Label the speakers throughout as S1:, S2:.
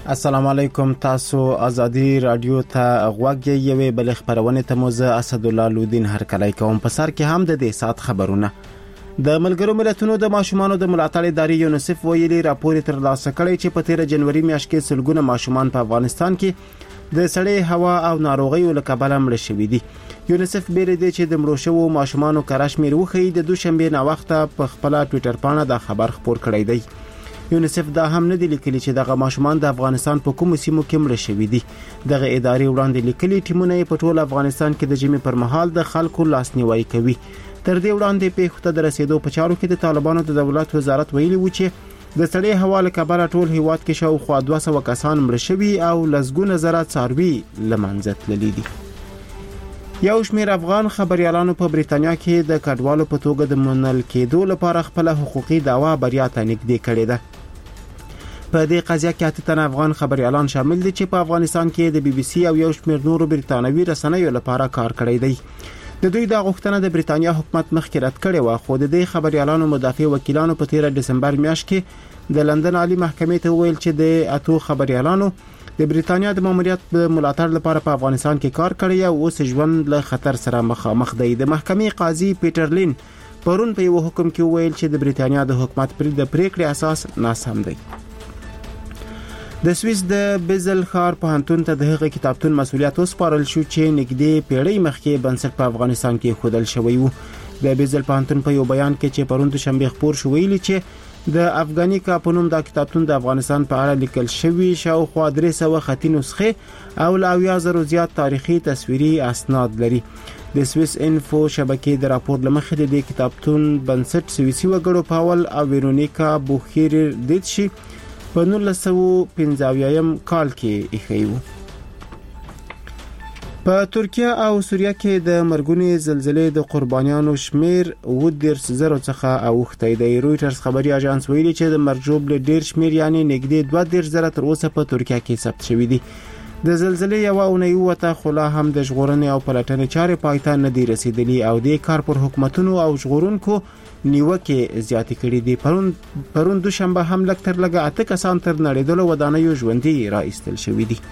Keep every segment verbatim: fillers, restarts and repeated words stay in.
S1: السلام علیکم. تاسو ازادي رادیو ته غوږ یې بل خبرونه ته موزه اسد الله لودین هر کله کوم په سر کې هم د دې سات خبرونه د ملګرو ملتونو د ماشومانو د ملاتړ ادارې یونیسف ویلي راپور تر لاسه کړی چې په تیر جنوري میاشت کې سلګونه ماشومان په افغانستان کې د سړې هوا او ناروغیو له کبله مړ شوي دي. یونیسف بیره دي چې د مړو شوو ماشومانو کرشمیر وخی د دوشنبه نا وخته په خپل ټوئیټر باندې د خبر خبر کړی دی. یونیسف دا هم نه دی لیکلی چې دغه ماشومان د افغانستان په کوم سیمو کې مړ شوي دي. دغه ادارې وړاندې لیکلي ټیمونه په ټول افغانستان کې د جمی پر مهال د خلکو لاسنیوي کوي. تر دې وړاندې په خطه د رسیدو په چارو کې د طالبانو د دولت وزارت ویلي و چې د سړې هوا له کبله ټول هیواد کې شاوخوا دوه سوه کسان مړ شوي او لسګونه زره څاروي له منځه تللي دي. یو شمېر افغان خبريالانو په بریتانیا کې د کډوالو په توګه د منل کېدو لپاره خپل حقوقي دعوا بریا ته نږدې کړې ده. په دې قضیه کې اته تن افغان خبريالان شامل دي چې په افغانستان کې د بي بي سي او یو شمېر نورو بریتانوي رسنیو لپاره کار کړی دی. د دوی د غوښتنه د بریتانیا حکومت مخکې رد کړې و، خو د دې خبريالانو مدافع وکیلانو په تیر دسمبر میاشت کې د لندن عالی محکمې ته ویل چې د اتو خبريالانو د بریتانیا د ماموریت د ملاتړ لپاره په افغانستان کې کار کړی او اوس ژوند له خطر سره مخامخ دی. د محکمې قاضي پیټر لین پرون په یو حکم کې ویل چې د بریتانیا د حکومت پر د پریکړې اساس ناسم دی. د سویس د بیزل ښار پوهنتون ته د هغه کتابتون مسؤلیت وسپارل شو چې نږدې پیړۍ مخکې بنسټ په افغانستان کې خودل شوی و. د بیزل پوهنتون په یو بیان کې چې پرون د شنبه خبر شو ویلي چې د افغاني کاپونوم د کتابتون د افغانستان په اړه لیکل شوی شاوخوا درې سوه خطي نسخې او له اویا زره زیات تاریخي تصویري اسناد لري. د سویس انفو شبکې د راپور لمخې د کتابتون بنسټ سویسي وګړو پاول او ویرونیکا بوخیر دیتشي په نولس سوه پنځه اویایم کال کې ایښی و. په ترکیه او سوریه کې د مرګونې زلزلې د قربانیانو شمیر اووه دېرش زره څخه اوښتی دی. رویټرز خبري اژانس ویلي چې د مرجوب له ډیر شمیر یعنی نږدې دوه دېرش زره تر اوسه په ترکیه کې ثبت شوي دي. د زلزلې یو اونۍ وته خلا هم د ژغورنې او پلټنې چارې پایته نه دي رسیدلي او د کار پر حکومتونو او ژغورونکو نیوکه زیاتې کړې دي. پرون پرون دوشنبه هم لکتر لګه اته کسان تر نړیدلو ودانیو ژوندۍ را ایستل شوي دي.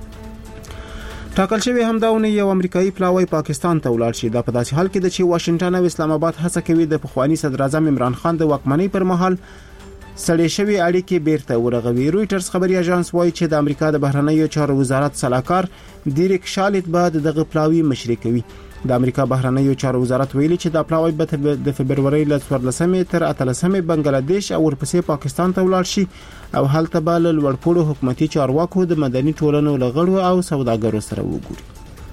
S1: ټاکل شوی همداونه یو امریکایي پلاوی پاکستان ته ولاړ شي. دا په داسې حال کې ده چې واشنگټن او اسلام آباد هڅه کوي د پخوانی صدر اعظم عمران خان د واکمنۍ پر مهال سړې شوی اړیکې بیرته ورغوي. رویټرز خبري اژانس وایي چې د امریکا د بهرنیو چارو وزارت صلاحکار ډیریک شالټ بعد دغه پلاوی مشري کوي. د امریکا بهرنیو چارو وزارت ویلي چې دا پلاوی به د فبرवरी ل څوارلسمې تر اتلسمې بنگلاديش او ورپسې پاکستان ته ولاړ شي او هلته به له لوړپوړو حکومتي چارواکو د مدني ټولنو لغړو او سوداګرو سره وګوري.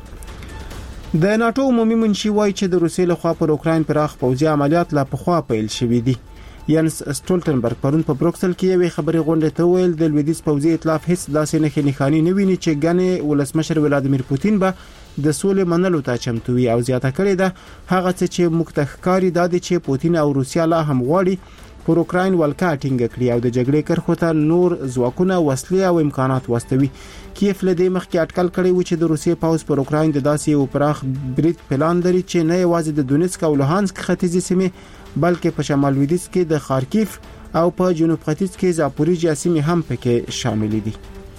S1: د ناتو عمومي منشي وایي چې د روسیې لخوا پر اوکراین پراخ پوځي عملیات لا پخوا پیل شوي دي. ینس سټولټنبرګ پرون په بروکسل کې یوې خبري غونډې ته ویل د لویدیځ پوځي ائتلاف هیڅ داسې نه نښانې نه ویني چې ګنې ولسمشر ولادیمیر پوتین به د سولې منلو ته چمتو وي او زیاته کړې ده هغه څه چې موږ ته ښکاري دا دی چې پوتین او روسیا لا هم غواړي پر اوکراین ولکه ټینګ کړي او د جګړې کرخو ته نور ځواکونه وسلې او امکانات واستوي. کیف له دې مخکې اټکل کړی و چې د روسیې پوځ پر اوکراین د داسې یو پراخ برید پلان لري چې نه یوازې د دونیتسک او لوهانسک ختیځي سیمې بلکې په شمال لویدیځ کې د خارکیف او په جنوب ختیځ کې زاپوریژیا سیمې هم پکې شامل دي.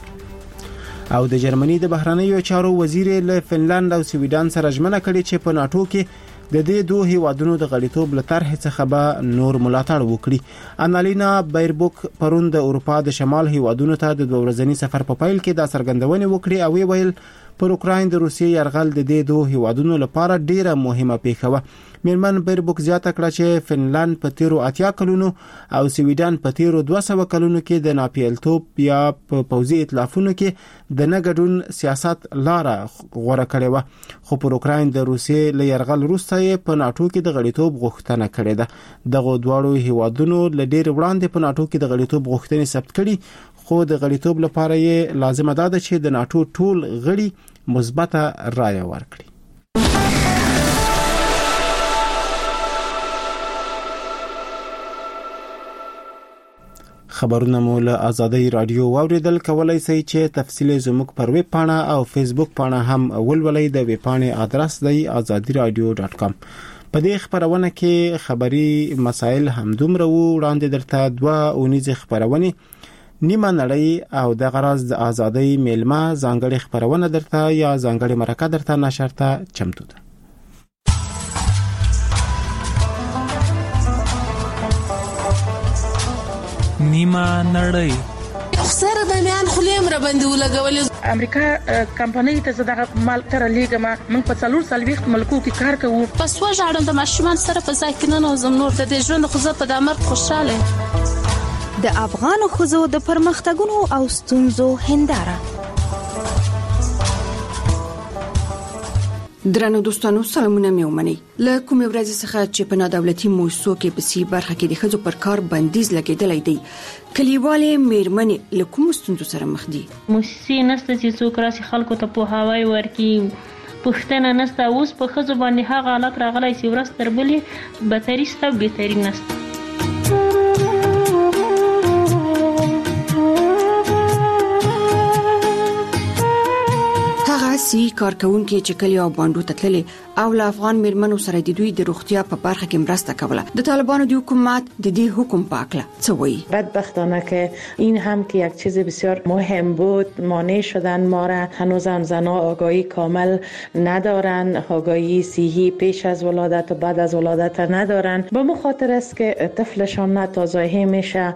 S1: او د جرمني د بهرنیو چارو وزیر له فنلند او سویډن سره ژمنه کړې چې په ناتو کې د دې دوه هیوادونو د غړیتوب له طرح څخه به نور ملاتړ وکړي. انالینا بایربوک پرون د اروپا د شمال هیوادونو ته د دوه ورځني سفر په پیل کې دا څرګندونه وکړه او ویل پر اوکراین د روسیې یرغل د دې دوه هیوادونو لپاره ډیره مهمه پیښه و. میرمن بایربوک زیاته کړه چې فنلند په تیرو اتیا کلونو او سویډن په تیرو دوه سوه کلونو کې د ناپیلتوب یا په پوځي ائتلافونو کې د نګډون سیاست لاره غوړه کړې و، خو پر اوکراین د روسیې له یرغل وروسته په ناتو کې د غړیتوب غوښتنه کړې ده. دغه دواړو هیوادونو ل ډیر وړاندې په ناتو کې د غړیتوب غوښتنې ثبت کړي، خو د غړیتوب لپاره یې لازمه ده چې د ناتو ټول غړي مثبته رایه ورکړي. خبرونه مو له آزادۍ رادیو واوریدل. کولای شئ چې تفصیل زموږ پر ویب پاڼه او فیسبوک پاڼه هم ولولئ. د ویب پاڼې ادرس دی آزادی رادیو ډاټ کام. په دې خبرونه کې خبري مسائل هم دومره وړاندې درته دوه اونیزه خبرونه نیمه نړۍ او د غرض د ازادۍ میلمه ځانګړي خبرونه درته یا ځانګړي مرکه درته نشرته چمتو ده.
S2: نیمه نړۍ
S3: سره د میان خلیم را باندې ولګول.
S4: امریکا کمپنۍ ته زداغه مال تر لیګما موږ په څلور سلويخت ملکو کې کار کوو.
S3: پس وژاړم د ماشومان سره په ځای کې نه نوزم نور د دې ژوند خو زه په دامر خوشاله.
S5: د افغان خوځو د پرمختګونو او ستونزو هنداره.
S6: درنو دوستانو سلامونه مې ومني. له کومې ورځې څخه چې په نادولتي موسسو کې په سی برخه کې د ښځو پر کار بندیز لګیدلای دی، کلیوالې میرمنې له کوم ستونزو سره مخ دي؟
S7: موسسې نشته چې څوک راسي خلکو ته پوهاوی ورکړي، پښتنه نشته. اوس په ښځو باندې هغه حالت راغلی چې ورځ تر بلې بدتري شته او بهتري نشته. سی کارکونکو چې کلی او باندو تتللي او له افغان میرمنو سره د دوی د روغتیا په برخه کې مرسته کوله. د طالبانو د حکومت د دې حکم په اړه څه وایي؟
S8: بدبختانه که این هم که یک چیز بسیار مهم بود مانع شدن ما را. هنوزم زنها آگاهی کامل ندارن، آگاهی صحی پیش از ولادت و بعد از ولادت ندارن. به مخاطر است که طفلشان ناتازایی میشه.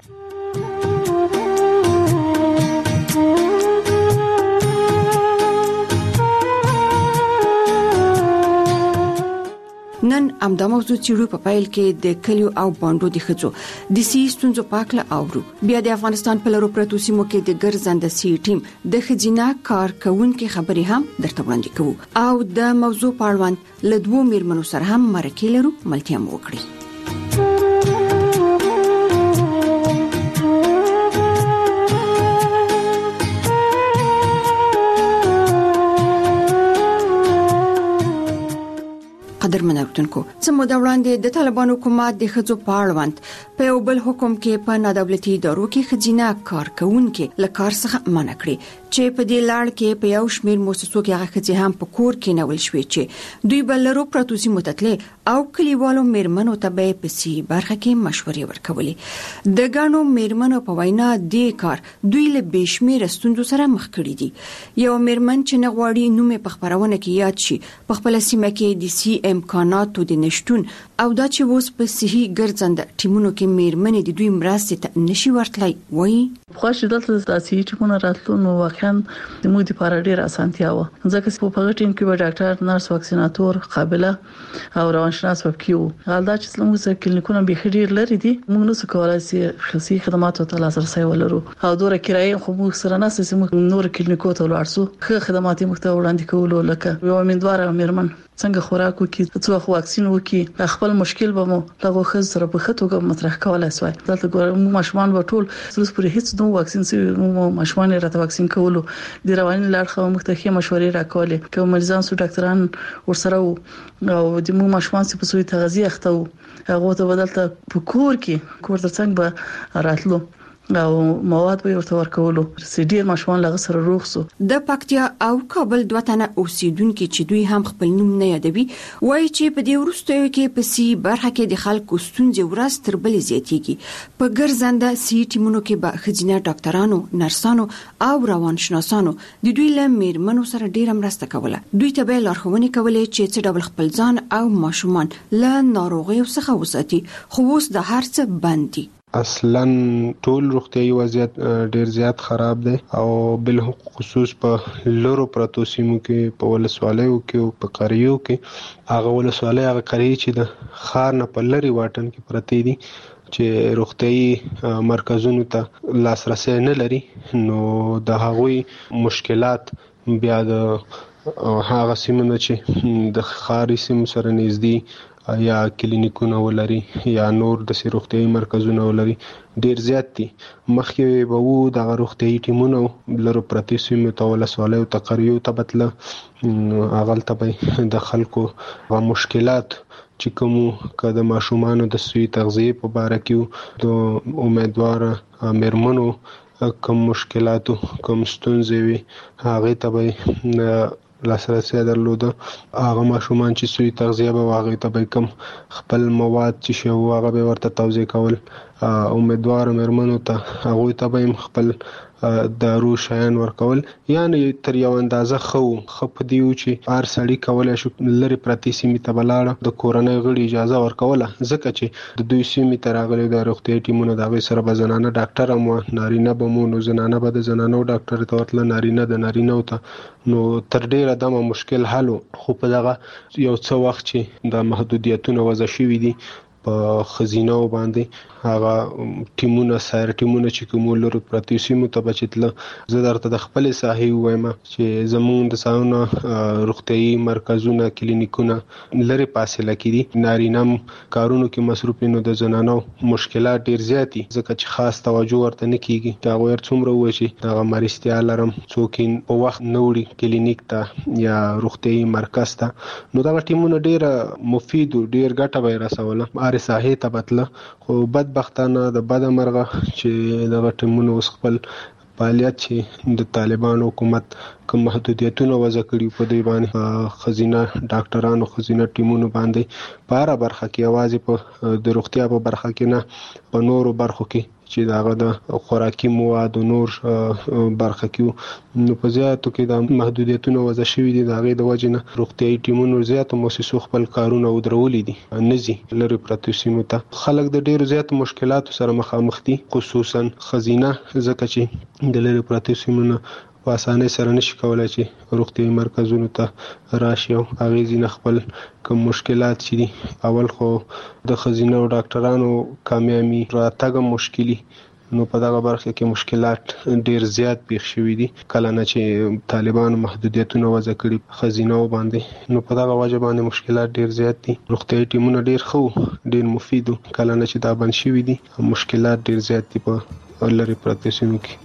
S8: نن امدا موضوع چیرو په پایل کې د کلیو او باندو د خځو د سی ستونزو پاکله اورو. بیا د افغانستان په لورو پرتو سیمو کې د ګرځنده سی ټیم د خځینا کارکونکو خبرې هم درته وړاندې کوو او د موضوع په اړه له دوو میرمنو سره هم مرکه لرو ملتیا مو وکړي. قدر منوتونکو سمو د وړاندې د طالبانو حکومت د خځو په اړوند په یو بل حکم کې په نادولتي ادارو کې خځینا کارکونکو له کار څخه منع کړي چې په دې لړ کې په یو شمېر مؤسسو کې هغه خځې هم په کور کې نول شوې چې دوی بلرو پروتوسي متتلې او کلیوالو میرمنو ته به په سی برخه کې مشورې ورکولې. د ګانو میرمنو په وینا دې کار دوی له بشمیر ستوندو سره مخ کړي دي. یو میرمن چې نغواړي نوم په خبرونه کې یاد شي په خپل سیمه کې د سی امکاناتو د نشټون او دا چې اوس په صحي ګرځنده ټیمونو کې میرمنې د دوی مرستې ته نشي ورتلای وایي.
S9: خوښ دلته د صحي ټیمونو راتلو نو واقعا د موږ لپاره ډیر اسانتیا و، ځکه چې په هغه ټیم کې به ډاکټر، نرس، واکسیناتور، قابله او روانشناس وکیو. حالدا چې موږ سره کلینیکونه به ډیر لري دي، موږ نو څه کولای شي خصوصي خدماتو ته لاسرسي ولرو او دوره کرایه خو موږ سره نه سې موږ نور کلینیکو ته ورسو خو خدمات موږ ته وړاندې کولو لکه یو امیندواره میرمن څنګه خوراک وکي، څو واکسین وکي، خپل مشکل به مو لغه خز سره په خطوګه مطرح کولای شوی. دلته ګورم ماشومان به ټول سلس پرې هیڅ نو واکسین سي نو ماشومان راته واکسین کولو د رواني لارښوونې مختلفه مشورې راکولې کوم مریضان سو ډاکټران ورسره او د مو ماشومان سي په سوي تغذیه اخته هغه ته بدلته په کور کې کور ترڅنګ به راتلو او مواد به ورته ورکولو چې ډیر ماشومان لغه سره روغ سو.
S6: د پکتیا او کابل دوه تنه اوسیدونکو چې دوی هم خپل نوم نه یادوي وایي چې په دې وروستیو کې په سی برخه کې د خلکو ستونزې ورځ تر بلې زیاتېږي. په ګرځنده سی ټیمونو کې به خځینه ډاکټرانو، نرسانو او روانشناسانو د دوی له میرمنو سره ډیره مرسته کوله. دوی ته به لارښوونې کولې چې څه ډول خپل ځان او ماشومان له ناروغیو څخه وساتي، خو اوس د هر څه بند دي.
S10: اصلا ټول روغتيایي وضعیت ډیر زیات خراب دی او بل خصوص په لورو پرتو سیمو کې په ولسوالیو کې او په قریو کې هغه ولسوالۍ هغه قریه چې د خار نه په لري واټن کې پرتی دي چې روغتيایي مرکزونو ته لاسرسي نه لري، نو د هغوی مشکلات بیا د هغه سیمو چې د خاري سیمو سره نږدې یا کلینیکونه ولري یا نور د روغتيایي مرکزونه ولري ډیر زیات دي. مخکې به وو د روغتيایي ټیمونو لرو پرتی سیمو ته ولسوالیو ته قریو ته بتله اغل ته د خلکو غو مشکلات چې کوم کده ماشومان د سوي تغذیه په باره کې د امیدوار میرمنو کوم مشکلاتو کوم ستونزې وي هغه ته به لاسرسي درلوده هغه ماشومان چې سوی تغذیه به واغې ته به کم خپل مواد چې شو هغه به ورته توزیع کول. امیدوار مېرمنو ته هغه ته به خپل دارو شایان ورکول، یعنی تر یو اندازه خو خپ دیو چې هر سړی کولای شو لری پرتی سیمه ته بلاړه د کورنۍ غړي اجازه ورکوله، ځکه چې د دوی سیمه ته راغلي د روغتي ټیمونو د غي سره بزنانه ډاکټر مو نارینه به مو نو زنانه به د زنانو ډاکټر ته ورتل نارینه د نارینه ته نو تر ډیره دمه مشکل حل خو په دغه یو څو وخت چې د محدودیتونو وضع شوې دي په خزینه باندې هغه ټیمونه سایر ټیمونه چې کوم لرو پرتی سیمو ته بچتل زه درته د خپل صحي وایم چې زموږ د ساونه روغتي مرکزونه کلینیکونه لری فاصله کړي نارینم کارونو کې مصروف نو د زنانو مشکلات ډیر زیاتی ځکه چې خاص توجه ورته نه کیږي دا غوړ څومره وشي دا مریضتیا لرم څوکین په وخت نوړي کلینیک ته یا روغتي مرکز ته نو دا ټیمونه ډیر مفید ډیر ګټه به رسوله ساحه ته بتله خو بدبختانه د بد مرغه چې د ټیمونو وس خپل فعالیت چې د طالبان حکومت کوم محدودیتونه وضع کړي په دی باندې خزینه ډاکټرانو خزینه ټیمونو باندې په اړه برخه کې आवाज په د روغتیا په برخه کې نه په نورو برخو کې چې داغه د خوراکي مواد او نور برخه کې نو په زیاتو کې د محدودیتونو وضع شوی دي داغه د وجنه روغتيایي ټیمونو زیاتو مؤسسو خپل کارونه ودرولې دي نزي لری پرتی سیمو ته خلک د ډیرو زیات مشکلاتو سره مخامخ دي خصوصا خزینه ځکه چې د لری پرتی سیمو په اسانه سره نشي کولای چې روغتي مرکزونو ته راشي او هغه ځین خپل کوم مشکلات چې دي اول خو د خزینه او ډاکټرانو کامیابی راتګ مشکلی نو په دغه برخه کې مشکلات ډیر زیات پیښ شوي دي کله نه چې طالبان محدودیتونه وضع کړي خزینه باندې نو په دغه وجه باندې مشکلات ډیر زیات دي روغتي ټیمونه ډیر خو ډیر مفید کله نه چې دا بند شوي دي مشکلات ډیر زیات دي په لری پرتی سیمو کې.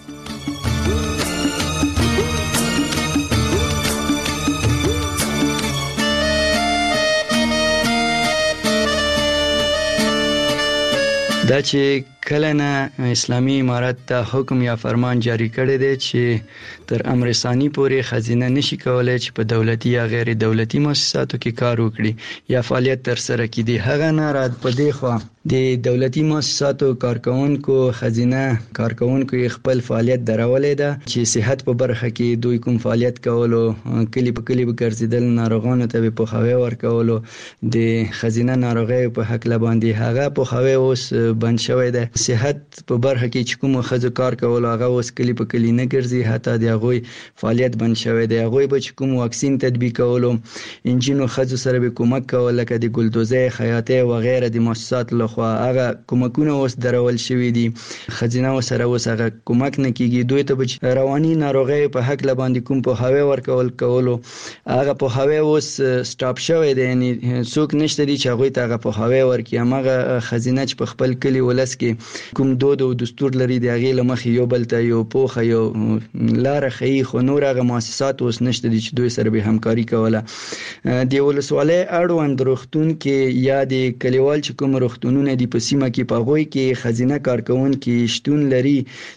S11: دا چې کله نه اسلامي امارت ته حکم یا فرمان جاری کړی دی چې تر امر ثانی پورې خزینه نشي کولای چې په دولتي یا غیر دولتي مؤسساتو کې کار وکړي یا فعالیت تر سره کړي. هغه نه رات په دی خو د دولتي مؤسساتو کارکونکو خزینه کارکونکو خپل فعالیت درولې ده چې صحت په برخه کې دوی کوم فعالیت کولو کلی په کلی به ګرځیدل ناروغانو ته په خوي ورکولو د خزینه ناروغي په حق لباندې هغه په خوي اوس بند شوی ده. صحت په برخه کې چې کوم خزو کار کول هغه اوس کلی په کلی نه ګرځي حتی د هغه فعالیت بند شوی دی. هغه به چې کوم واکسین تطبیق کولو انجینو خزو سره به کومک کول لکه د ګلدوزه خیاطه و غیره د مؤسسات لخوا هغه کومکونه اوس درول شوی دي خزینه سره اوس هغه کومک نه کیږي. دوی ته به رواني ناروغي په حق لباندې کوم په هوا ورکول کولو هغه په هوا اوس سټاپ شوی دی یعنی څوک نشته دي چې هغه ته هغه په هوا ورکي هغه خزینه چې په خپل کلی ولس کې کوم دود او دستور لري دی هغه لمخ یو بل ته یو پوخه یو لار خي خو نور هغه مؤسسات اوس نشته دي چې دوی سره به همکاري کوله. دی ولسوالۍ اړوند روغتون کې یا د کلیوال چې کوم روغتونونه دي په سیمه کې په غوي کې خزینه کارکون کې شتون لري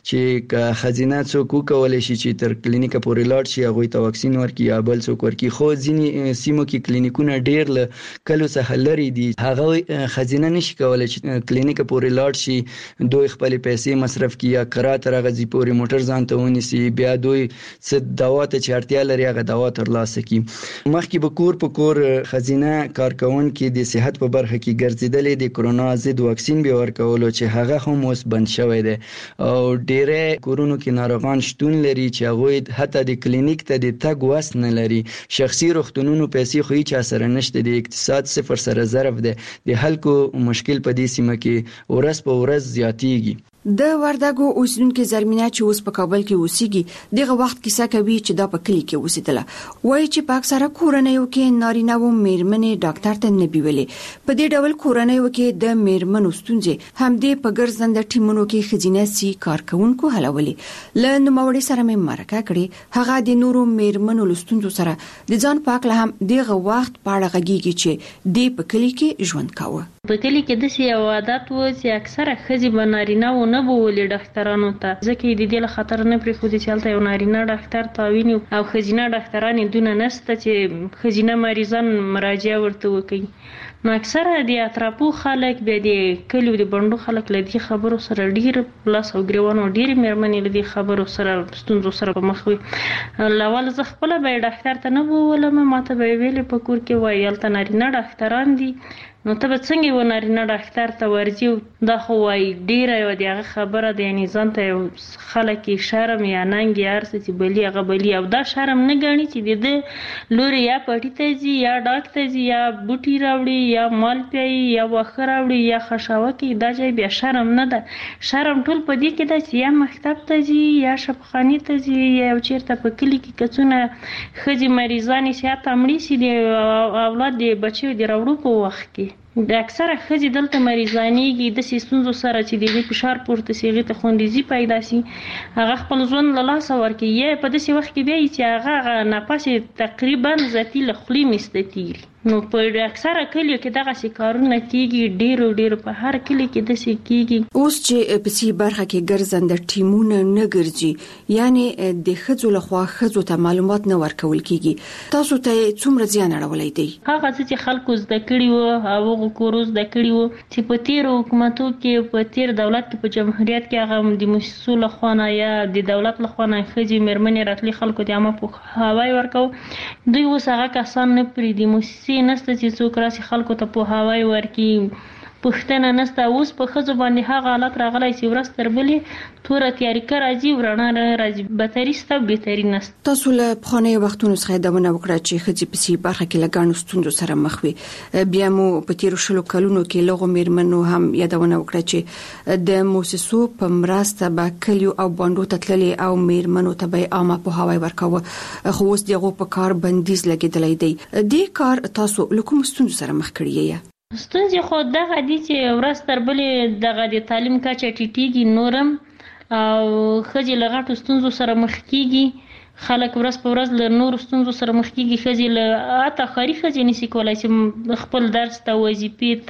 S11: چې خزینه څوک کولای شي چې تر کلینیک پورې لاړ شي هغه ته واکسین ورکړي یا بل څوک ورکړي. خو ځینی سیمو کې کلینیکونه ډیر ل کلو څخه لري دي هغه خزینه نشي کولای چې کلینیک پورې لاړ شي دوی خپل پیسې مصرف کړي یا قرات راغزي پورې موټر ځان ته ونیسي بیا دوی څه دوا ته چارتیا لري هغه دوا تر لاسه کی. مخکې به کور په کور خزینه کارکون کې د صحت په برخه کې ګرځیدلې د کرونا ضد واکسین به ورکولو چې هغه هم اوس بند شوی دی او ډېر کورونو کې ناروغان شتون لري چې هغه حتی د کلینیک ته د تګ وس نه لري. شخصي روغتونونو پیسې خو هیڅ سره نشته د اقتصاد صفر سره ضرب دی د خلکو مشکل په دې سیمه کې ورځ په ورځ زیاتیږي.
S8: د وردګو اوسیدونکو زرمینه چې اوس په کابل کې اوسېږي دغه وخت کیسه کوي چې دا په کلی کې اوسېدله وایي چې په اکثره کورنیو کې نارینه و میرمنې ډاکټر ته نه بیولې په دې ډول کورنیو کې د میرمنو ستونزې همدې په ګرځنده ټیمونو کې خزینه سي کارکونکو حلولې ل نوموړي سره مې مرکه کړې هغه د نورو میرمنو لستونزو سره د ځان پاک له هم دغه وخت پاړه غږیږي چې د په کلی کې ژوند کاوه.
S7: په کلی کې د سي عادت و چې اکثره خزي بنارینه و نه بولې ډاکټرانو ته، ځکه د دې له خطر نه پرېښودي چې هلته یو نارینه ډاکټر تعاون او ښځینه ډاکټران یې دونه نشته چې ښځینه مریضان مراجعه ورته وکړي. نو اکثره د اطرافو خلک بیا د کلیو د بڼډو خلک له دې خبرو سره ډېر لاس او ګریوان او ډېرې مېرمنې له دې خبرو سره ستونزو سره په مخ وي. له اول زه خپله به یې ډاکټر ته نه بولم، ما ته به یې ویلې په کور کې وایي هلته نارینه ډاکټران دي، نو ته به څنګه یو نارینه ډاکټر ته ورځي؟ دا خو وایي ډېره یوه د هغه خبره ده، یعنې ځان ته یو خلک یې شرم یا ننګ یا هر څه چې بلي هغه بلي، او دا شرم نه ګڼي چې د ده لورې یا پټي ته ځي یا ډاک ته ځي یا بوټي راوړي یا مال پیایي یا واښه راوړي یا خشاوه کوي، دا ځای بیا شرم نه ده. شرم ټول په دې کې ده چې یا مکتب ته ځي یا شفاخانې ته ځي یا یو چېرته په کلي کې کڅونه ښځې مریضانې سي حتی مړې سي د اولاد د بچیو د راوړو په وخت کې. د اکثره ښځې دلته مریضانېږي داسې ستونزو سره چې د هغې فشار پورته سي، هغې ته خوندیزي پیدا سي، هغه خپل ژوند له لاسه ورکوي، یا په داسې وخت کې بیا چې هغه هغه نفس یې تقریبا ذاتي له خولې میسته تېري. نو په اکثره کلیو کې دغسې کارونه کېږي، ډېرو ډېرو په هر کلي کې داسې کېږي.
S8: اوس چې په سي برخه کې ګرځنده ټیمونه نه ګرځي، یعنې د ښځو لخوا ښځو ته معلومات نه ورکول کېږي، تاسو ته څومره زیان اړولی دی؟ هغه
S7: څه چې خلکو زده کړي وو او هغو کورو زده کړي وو چې په تېرو حکومتو کې په تېر دولت کې په جمهوریت کې هغه د موسسو لخوا نه یا د دولت لخوا نه ښځې مېرمنې راتلې خلکو ته عامه پوهاوی ورکوو، دوی اوس هغه کسان نه پرېږدي، موسسې نشته چې څوک راسي خلکو ته پوهاوی ورکړي، پوښتنه نشته. اوس په ښځو باندې هغه حالت راغلی چې ورځ تر بلې توره تیاریکه راځي او رڼا راځي، بدتري شته او بهتري نشته.
S8: تاسو له پخوانیو وختونو څخه یادونه وکړه چې ښځې په سي برخه کې له ګڼو ستونزو سره مخ وي، بیا مو په تېرو شلو کلونو کې له هغو مېرمنو هم یادونه وکړه چې د موسسو په مرسته به کلیو او بانډو ته تللې او مېرمنو ته به یې عامه پوهاوی ورکاوه، خو اوس د هغو په کار بندیز لګېدلی دی. دې کار تاسو له کومو ستونزو سره مخ کړی یې؟
S7: ستونزې خو دغه دي چې ورځ تر بلې دغه د تعلیم کچه ټیټېږي نورم او ښځې له غټو ستونزو سره مخ کېږي، خلک ورځ په ورځ له نورو ستونزو سره مخ کېږي، ښځې له حتی ښاري ښځې نشي کولی چې خپل درس ته وظیفې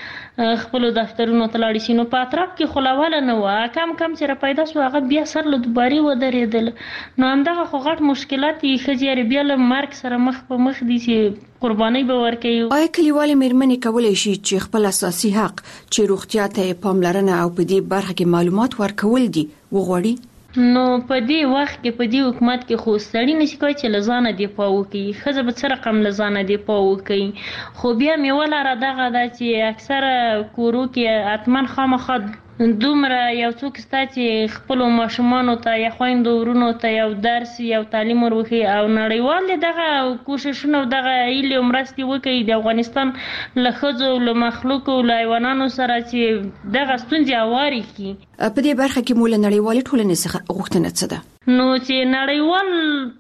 S7: ته خپلو دفترونو ته لاړې شي. نو په اطراف کې خو له اوله نه وه، کم کم چې را پیدا شو هغه بیا سر له دوبارې ودرېدل، نو همدغه خو غټ مشکلات یې ښځې بیا له مرګ سره مخ په مخ دي چې قربانۍ به ورکوي.
S8: آیا کلیوالې مېرمنې کولی شي چې خپل اساسي حق چې روغتیا ته یې پاملرنه او په دې برخه کې معلومات ورکول دي وغواړي؟
S7: نو په دې وخت کې په دې حکومت کې خو سړی نشي کولی چې له ځانه دفاع وکړي، ښځه به څه رقم له ځانه دفاع وکړي، خو بیا مې ولاره دغه ده چې اکثره کورو کې حتما خامخا دومره یو څوک ستا چې خپلو ماشومانو ته یا خویندو ورونو ته یو درس یو تعلیم ور وښیي او نړیوال دې دغه کوششونه او دغه هیلې او مرستې وکړي د افغانستان له ښځو له مخلوقو له حیوانانو سره چې دغه ستونزې هوارې کړي.
S8: په دې برخه کې مو له نړیوالې ټولنې څخه غوښتنه څه ده؟
S7: نو چې نړیوال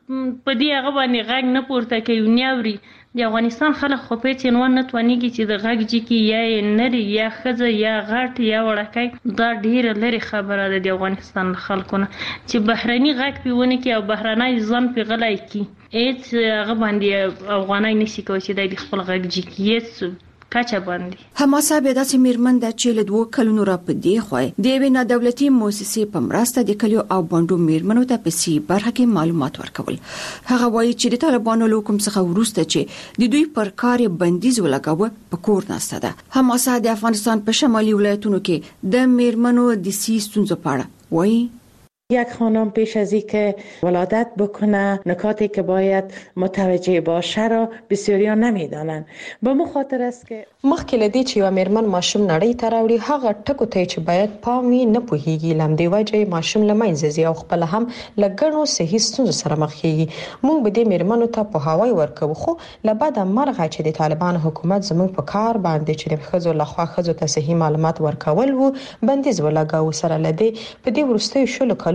S7: په دې هغه باندې غږ نه پورته کوي نه اوري، د افغانستان خلک خو په هېڅ عنوان نه توانېږي چې د غږ جګي یا یې نري یا ښځه یا غټ یا وړکی، دا ډېره لرې خبره ده د افغانستان له خلکو نه چې بهرني غږ پې ونه کړي او بهرنی ځان پې غلی کړي، هېڅ هغه باندې افغانی نشي کولی چې دی د خپل غږ جګ کړي، هېڅ کچه باندې.
S8: حماسه بیا داسې مېرمن ده چې له دوو کلونو را په دې خوا د یوې نادولتي موسسې په مرسته د کلیو او بانډو مېرمنو ته په سي برخه کې معلومات ورکول. هغه وایي چې د طالبانو له حکم څخه وروسته چې د دوی پر کار بندیز ولګاوه په کور ناسته ده. حماسه د افغانستان په شمالي ولایتونو کې د مېرمنو د سي ستونزو په اړه وایي
S12: یک خانم پیش از اینکه ولادت بکنه نکاتی که باید متوجه باشه را بسیاریا نمیدانند. به مو خاطر است که
S13: مخکې لدی چې یو مېرمن ماشوم نړۍ ته راوړي هغه ټکو ته چې باید پام وي نه پوهیږي، لمدې وجه ماشوم له منځه ځي او خپل هم له ګڼو صحي ستونزو سره مخ کیږي. موږ به دې مېرمنو ته پوهاوی ورکوو، خو له بده مرغه چې د طالبان حکومت زموږ په کار باندې چې د ښځو لخوا ښځو ته صحي معلومات ورکول وو بندیز ولګاوه. سره لدی په دې وروستیو شلو کلونو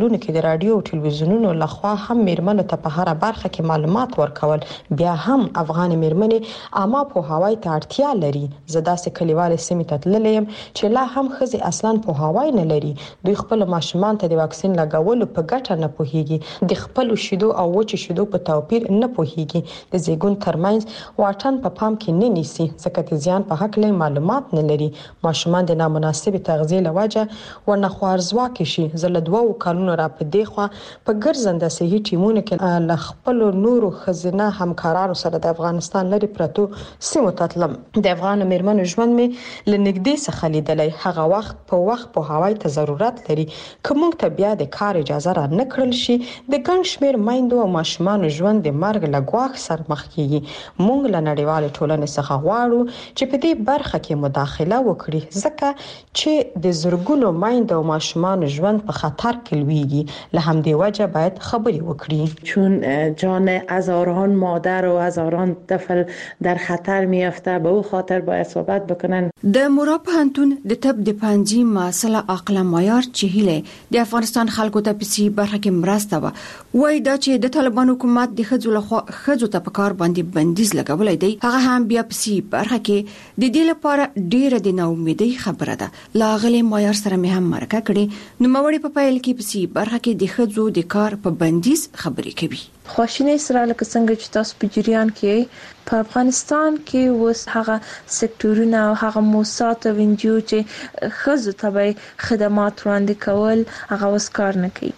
S13: کلونو کې د رادیو او ټلویزیونونو لخوا هم میرمنو ته په هر برخه کې معلومات ورکول بیا هم افغان میرمنې عامه په هوای ته اړتیا لري. زدا سه کلیوال سیمه ته تللم چې لا هم خزي اصلا په هوای نه لري. دوی خپل ماشومان ته د واکسین لګولو په ګټه نه پوهیږي. د خپل شیدو او وچ شیدو په توپیر نه پوهیږي. د زیګون ترمنځ واټن په پام کې نه نیسي ځکه د زیان په حق له معلومات نه لري. ماشومان د نامناسب تغذیه لوجه ورنه خوارزوا کې شي. زله دوه کلونو را په دی خو په ګرځنده صحي ټیمونو کې ل خپل نورو خزینه همکارانو سره د افغانستان لري پرتو سیمو تطلم. د افغان میرمنو ژوند می لنګدې څخه لیدلای. هغه وخت په وخت په هوای ته ضرورت لري. کوم ته بیا د کار اجازه را نکړل شي د ګڼ شمیر مایندو او ماشومان ژوند د مرګ لګواخ سر مخ کیږي. مونږ له نړیوال ټولنې څخه غواړو چې په دې برخه کې مداخله وکړي ځکه چې د زرګونو مایندو او ماشومان ژوند په خطر کې لویږي. له همدې وجه باید خبري وکړي
S12: چون جان هزاران مادر و هزاران طفل در خطر میافته به او خاطر باید صحبت بکنن.
S6: د مورا پوهنتون د طب د پنځه مسله عقل معیار چې هله د افغانستان خلکو ته پسی برخه کې مرسته و وای دا چې د طالبان حکومت د خځو لخوا خځو ته په کار باندې بندیز لګولای دی هغه هم بیا پسی برخه کې د دې لپاره ډیره د ناامیدۍ خبره ده. لاغلی معیار سره مې هم مرکه کړې نو موري په پایل کې پسی برخه کې د خځو د کار په بندیز خبرې کوي.
S14: خواشینی سره لکه څنګه چې تاسو په جریان کې په افغانستان کې وس هغه سکتورونه او هغه موسسات او انجیو چې خځو ته خدمات وړاندې کول هغه وس کار نه کوي.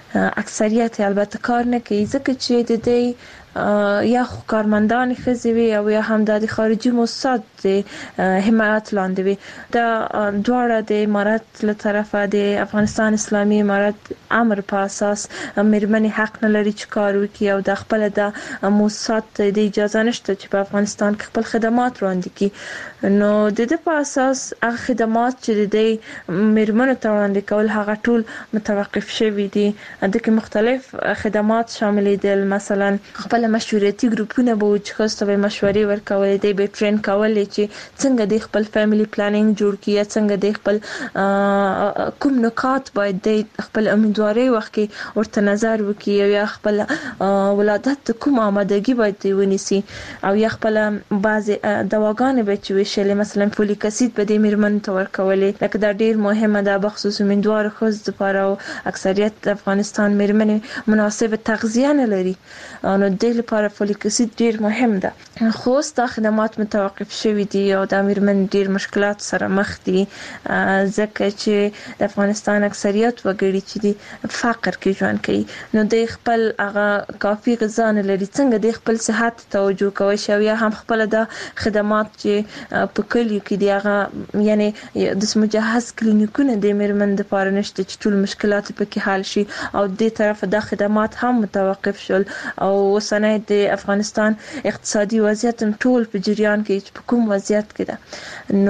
S14: اکثریت البته کار نه کوي ځکه چې د دې یا کارمندان خزوی او یا هم د خارجي موسسات د حمایت لاندې وي. دا دواړه د امارات له طرفه د افغانستان اسلامي امارات امر په اساس میرمنې حق نه لري چې کار وکړي او د خپل د موسسات د اجازه نشته چې په افغانستان کې خپل خدمات وړاندې کړي. نو د دې په اساس هغه خدمات چې د میرمنو ته وړاندې کول هغه ټول متوقف شوي دي. د کې مختلف خدمات شامل دي. مثلا خپل مشورتي ګروپونه به چې خاصه به مشورې ورکولې دی به ټرین کولې چې څنګه د خپل فیملی پلانینګ جوړ کړي څنګه د خپل کوم نکات باید د خپل امیدواري وخت کې ورته نظر وکړي او یا خپل ولادت کوم آمادګي باید ونیسي او یا خپل بعض دواګانې به چې وشلې مثلا فولیک اسید به د میرمن ته ورکولې لکه دا ډیر مهمه ده بخصوص امیدوار خود لپاره او اکثریت د افغانستان میرمنې مناسب تغذیه نه لري. نو د لپاره فولیک اسید ډیر مهم ده. خو ستا خدمات متوقف شوي دي او د میرمن ډیر مشکلات سره مخ دي ځکه چې د افغانستان اکثریت وګړي چې دي فقر کې ژوند کوي. نو د خپل هغه کافي غذا نه لري څنګه د خپل صحت توجه کوي شو یا هم خپل د خدمات چې په کلیو کې دی هغه یعنی د مجهز کلینیکونه د میرمن لپاره نشته چې ټول مشکلات پکې حل شي او د طرف د خدمات هم متوقف شول او وسنه د افغانستان اقتصادي وضعیت ټول په جریان کې په کوم وضعیت کې ده.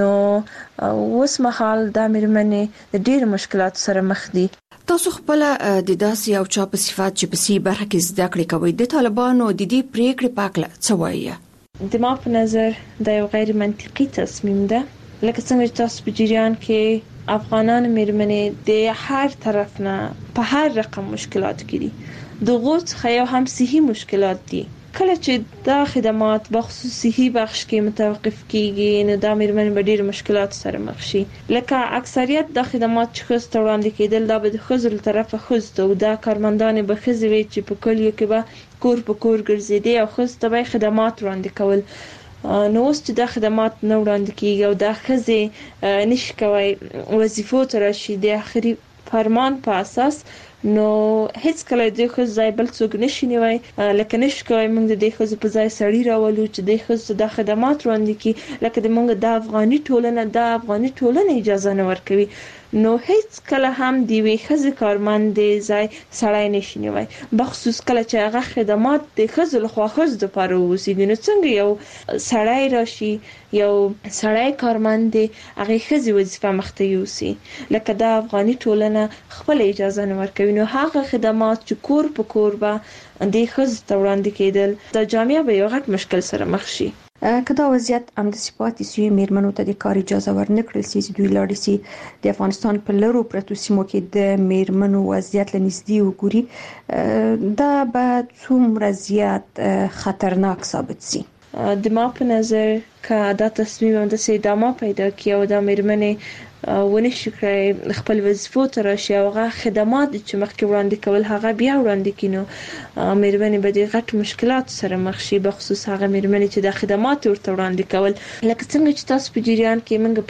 S14: نو اوس مهال د میرمنې د ډېر مشکلات سره مخ دي.
S6: تاسو خپل د داسې او چا په صفات چې په سی برخه کې زده کړې کوي د طالبانو د دې پریکړې پاکله څه وایي؟
S14: د ما په نظر دا یو غیر منطقي تصمیم ده. لکه څنګه چې تاسو په جریان کې افغانان میرمنې د هر طرف نه په هر رقم مشکلات کې دي. د غوڅ خیا هم صحي مشکلات دي. کله چې دا خدمات بخصوص صحي بخش کې متوقف کیږي نو دا میرمن به ډېر مشکلات سره مخ شي. لکه اکثریت د خدمات چې خسته وړاندې کېدل دا به د خزر طرفه خسته او دا کارمندان به خزوي چې په کلیو کې به کور په کور ګرځېدي او خسته به خدمات وړاندې کول. نو اوس چې دا خدمات نه وړاندې کیږي او دا خزه نشي کوي وظیفو ته راشي د اخري فرمان په اساس نو هیڅ کله د خو ځای بل څوک نشي نیوي لکه نشي کوي موږ د خو په ځای سړی راولو چې د خو د خدمات وړاندې کی لکه د موږ د افغاني ټولنه د افغاني ټولنه اجازه نه ورکوي. نو هیڅ کله هم دی وی خزه کارمند ځای سړی نشي نیوي بخصوص کله چې هغه خدمات د خزل خو خز د پاره وسیږي. نو څنګه یو سړی راشي یو سړی کارمند هغه خزه وظیفه مخته یوسي لکه د افغاني ټولنه خپل اجازه نه ورکوي. نو هغه خدمات چې کور په کور به د خزه وړاندې کېدل د جامعه به یو غټ مشکل سره مخ شي.
S8: کدا وضعیت هم د صفاتي سوی میرمنو ته د کار اجازه ورنکړل چې دوی لاړ شي د افغانستان په لرو پرتو سیمو کې د میرمنو وضعیت لنږدې وګوري دا به څومره زیات خطرناک ثابت شي.
S14: د ما په نظر که دا تصمیم هم د ادامه پیدا کړي او د میرمنې ونشي کړی خپل وظیفو ته راشي او هغه خدمات چې مخکې وړاندې کول هغه بیا وړاندې کینو میرمنې به د غټ مشکلات سره مخ شي، به خصوص هغه میرمنې چې د خدمات ورته وړاندې کول لکه څنګه چې تاسو په جریان کې موږ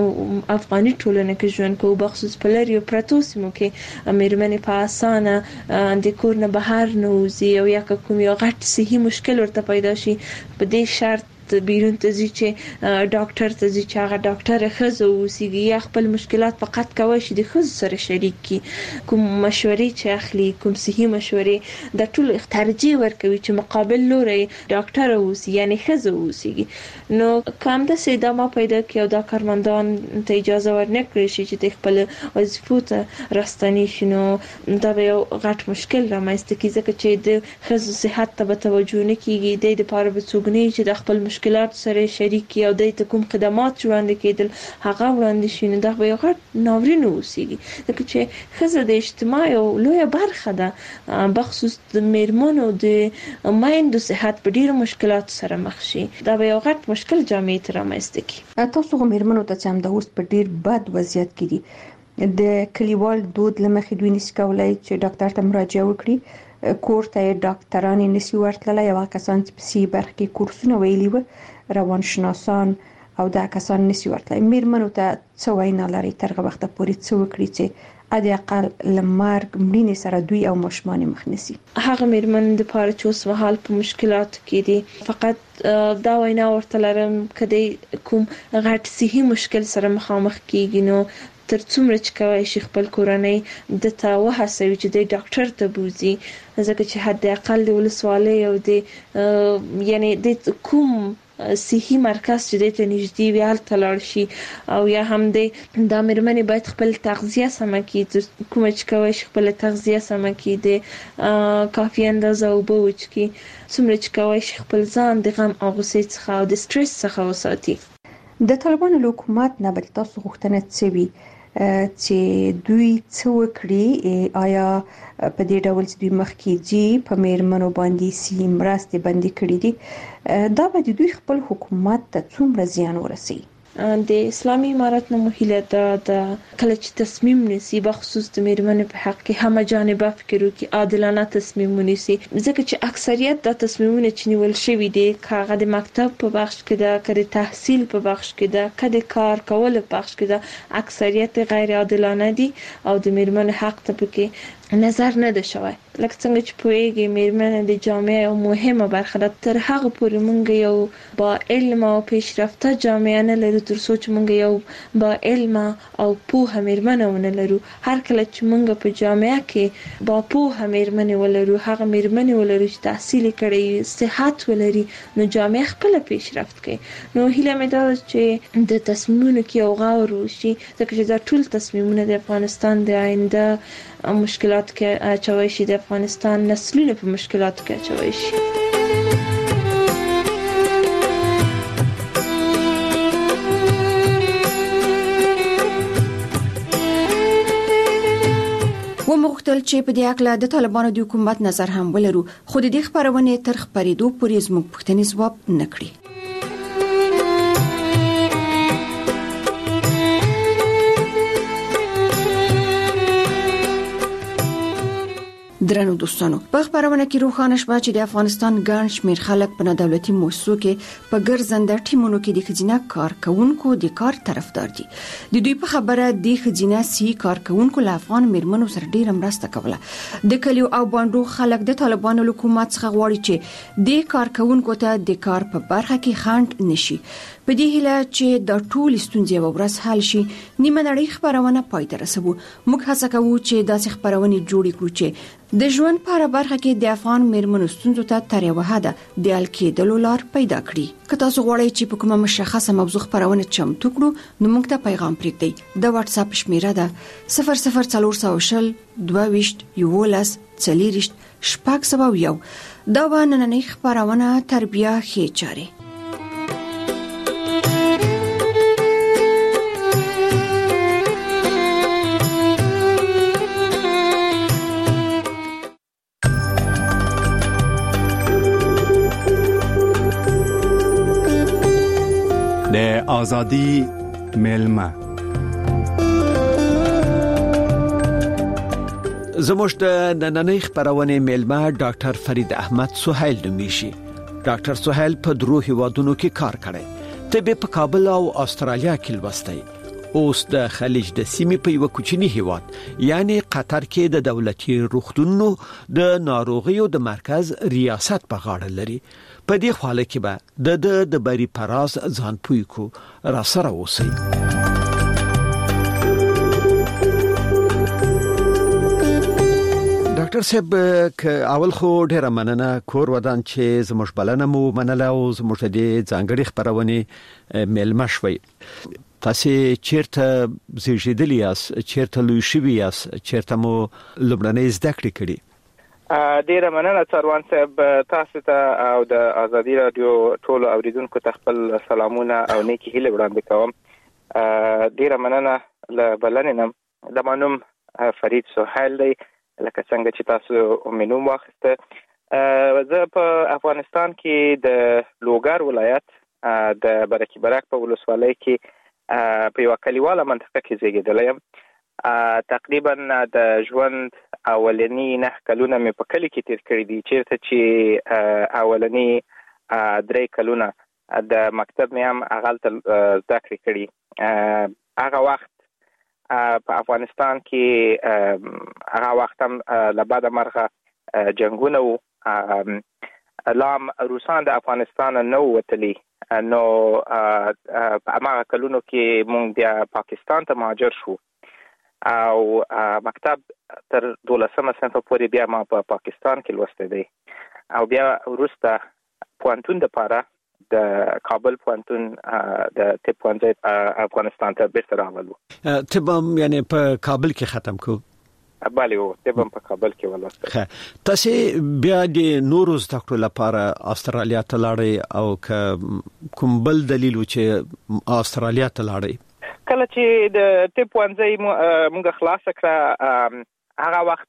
S14: په افغاني ټولنه کې ژوند کوو، به خصوص په لري پرتو سیمو کې میرمنې په اسانه د کور نه بهر نه وځي او یا کوم یو غټ صحي مشکل ورته پیدا شي په دې شرط بیرون ته ځي چې ډاکټر ته ځي چې هغه ډاکټر ښځه اوسیږي یا خپل مشکلات فقط کوي چې د ښځو سره شریک کی، کوم مشورې چې اخلي کوم صحي مشورې د ټول ترجیح ورکوي چې مقابل لوري ډاکټر اوسي یعنی ښځه اوسیږي. نو کوم د ادامه پیدا کړي او د کارمندان ته اجازه ورنکړي شي چې د خپل وظیفو ته راستنی شي، نو دا به یو غټ مشکل رامنځته کیږي ځکه چې د ښځو صحت ته به توجه نه کیږي، د لپاره به څوک نه چې د خپل مشکلات سره شریک او د ته کوم خدمات وړاندې کېدل هغه وړاندې شي، نو دا به یو غټ ناورین اوسېږي ځکه چې ښځه د اجتماع یو لویه برخه ده، بخصوص د میرمنو د میندو صحت په ډیرو مشکلات سره مخ شي، دا به یو غټ مشکل جامعې ته رامنځته کړي.
S8: تاسو غو میرمنو ته چې هم د اوس په ډیر بد وضعیت کې دي د کلیوال دود لمخې دوی نس کولای چې ډاکټر ته مراجعه وکړي، کور ته ډاکټران نسی ورتللی او کسان چې په سی برخه کې کورسونه ویلي و روانشناسان او دا کسان نسی ورتللی. میرمنو ته څه وینا لري ترغه وخت پورې څه وکړي چې ادي اقل لمرګ مړینې سره دوی او ماشومان مخ نسی.
S14: هغه میرمن د پاره چې اوس مهال په مشکلات کې دي فقط دا وینا ورته لرم کدی کوم غټ صحي مشکل سره مخامخ کیږي نو تر څومره چې کوي شي خپل کورنۍ د تا وهڅوي چې د ډاکټر ته بوزي، ځکه چې حد اقل د ولسوالۍ او د یعنی د کوم صحي مرکز چې د ته نږدې وي هلته لاړ شي، او یا هم د د میرمنې باید خپل تغذیه سمه کړي، کوم چې کوي شي خپل تغذیه سمه کړي، د کافي اندازه اوبه وڅښي، څومره چې کوي شي خپل ځان د غم او غوسې څخه او د سټرس څخه وساتي.
S8: د طالبانو حکومت نه بل تاسو غوښتنه څه وی چې دوی څه وکړي، آیا په دې ډول چې دوی مخکې ځي په میرمنو باندې سی مرستې بندي کړې دي دا به دوی خپل حکومت ته څومره زیان ورسوي؟
S14: د اسلامي امارت نه مهله دا د کله چې تصمیم نیسي بخصوص د میرمنې په حق کې هم جانبه فکر وکړي، عادلانه تصمیم ونیسي، ځکه چې اکثریت د تصمیمونو چې نیول شوي دي کاغه د مکتب په بخش کې ده، کله تحصیل په بخش کې ده، کله کار کول په بخش کې ده، اکثریت غیر عادلانه دي او د میرمنې حق ته پکې نظر نه ده شوی. لکه څنګه چې پوهیږي میرمنې د جامعه یو مهمه برخه ده، تر هغه پورې مونږ یو با علم او پیشرفته جامعه نه لرو تر څو چې مونږ یو با علم او پوهه میرمنې ونه لرو. هر کله چې مونږ په جامعه کې با پوهه میرمنې ولرو، هغه میرمنې ولرو چې تحصیل کړي، صحت ولري، نو جامعه خپل پیشرفت کوي. نو هیله مې ده چې د تصمیمونو کې یو غور وشي، ځکه چې دا ټول تصمیمونه د افغانستان د آینده مشکلات کې اچوي شي، د افغانستان نسلونه په مشکلاتو کې اچوي شي.
S8: ومغتل چې په دې اړه د طالبانو د حکومت نظر هم ولرو، خو د دې خبرونه تر خبرېدو پورې زموږ پوښتنې ځواب نکړي. درنو دوستانو، په خبرونه کې روښانه شوه چې د افغانستان ګڼ شمېر خلک په دولتي مؤسسو کې په ګرځنده ټیمونو کې د خزینه کارکونکو د کار طرفدار دي. د دوی په خبره د خزینه سي کارکونکو له افغان میرمنو سره ډیره مرسته کوله. د کلیو او باندو خلک د طالبانو حکومت څخه غواړي چې د کارکونکو ته د کار په برخه کې خنډ نشي. په دې هیله چې د ټول ستونزې ورځ حل شي، نیمه نړۍ خبرونه پای ته رسوو. موږ هڅه کوو چې داسې خبرونه جوړ کړو چې د ژوند په برخه کې د افغان میرمنو ستونزو ته تر یوه حده د حل کېدلو لار پیدا کړي. که تاسو غواړئ چې په کومه مشخصه موضوع خبرونه چمتو کړو، نو موږ ته پیغام پرېږدئ. د واتس اپ شمیره ده صفر صفر څلور سوه شل دوه ویشت یولس څلېرویشت شپږ سوه یو. دا به نننۍ خبرونه تربیه ښې چارې.
S15: آزادی میلمه.
S16: زموږ د نننۍ خبرونه میلمه ډاکټر فرید احمد سهیل نومیشي. ډاکټر سهیل په درو هیوادونو کې کار کړی. طب په کابل او استرالیا کې لوستی. اوس د خلیج د سیمې په یو کوچنی هیواد یعنی قطر کې د دولتي روغتونونو د ناروغیو د مرکز ریاست په غاړه لري. په دې حواله کې به د د بری پراز ځان پوي کو را سره اوسئ. ډاکټر صاحب ک اول خو ډیره مننه کور ودان چې زموږ بلنه مو منله او زموږ د ځانګړي خبرونه میلمه شوي. تاسو چیرته زیږیدلی یاست، چیرته لوی شوي یاست، چیرته مو لومړنۍ زده کړې کړې؟
S17: ډیره مننه څاروان صاحب، تاسو ته او د ازادي رادیو ټولو اوریدونکو ته خپل سلامونه او نیکی هیله وړاندې کوم. ډیره مننه له بلنې نم. د مانوم فرید سهیل دی، لکه څنګه چې تاسو ومنوم واخسته. زه په افغانستان کې د لوګر ولایت د برکي برک په ولسوالۍ کې په یو کلیواله منطقه کې زیږیدلی یم. تقریبا د ژوند اولنی نه کلونه مې په کلی کې تیر کړی دي، چیرته چې اولنی درې کلونه د مکتب مې هم هغلته زده کړې کړي. هغه وخت په افغانستان کې هغه وخت هم له بده مرغه جنګونه وو، لام روسان د افغانستان نه ووتلي، نو په هغه کلونو کې مونږ بیا پاکستان ته مهاجر شو او مکتب تر دولسمه صنف پورې بیا ما په پاکستان کې لوستی دی او بیا وروسته پوهنتون دپاره د کابل پوهنتون د طب پوهنځی افغانستان ته بیرته راغلو.
S16: طب هم یعنی په کابل کې ختم کو؟
S17: بله و، طب هم په کابل کې ولوستی.
S16: تاسو بیا د نورو زده کړو لپاره استرالیا ته لاړئ او که کوم بل دلیل و چې استرالیا ته لاړئ؟
S17: کله چې د طب پوهنځی موږ خلاص کړه، هغه وخت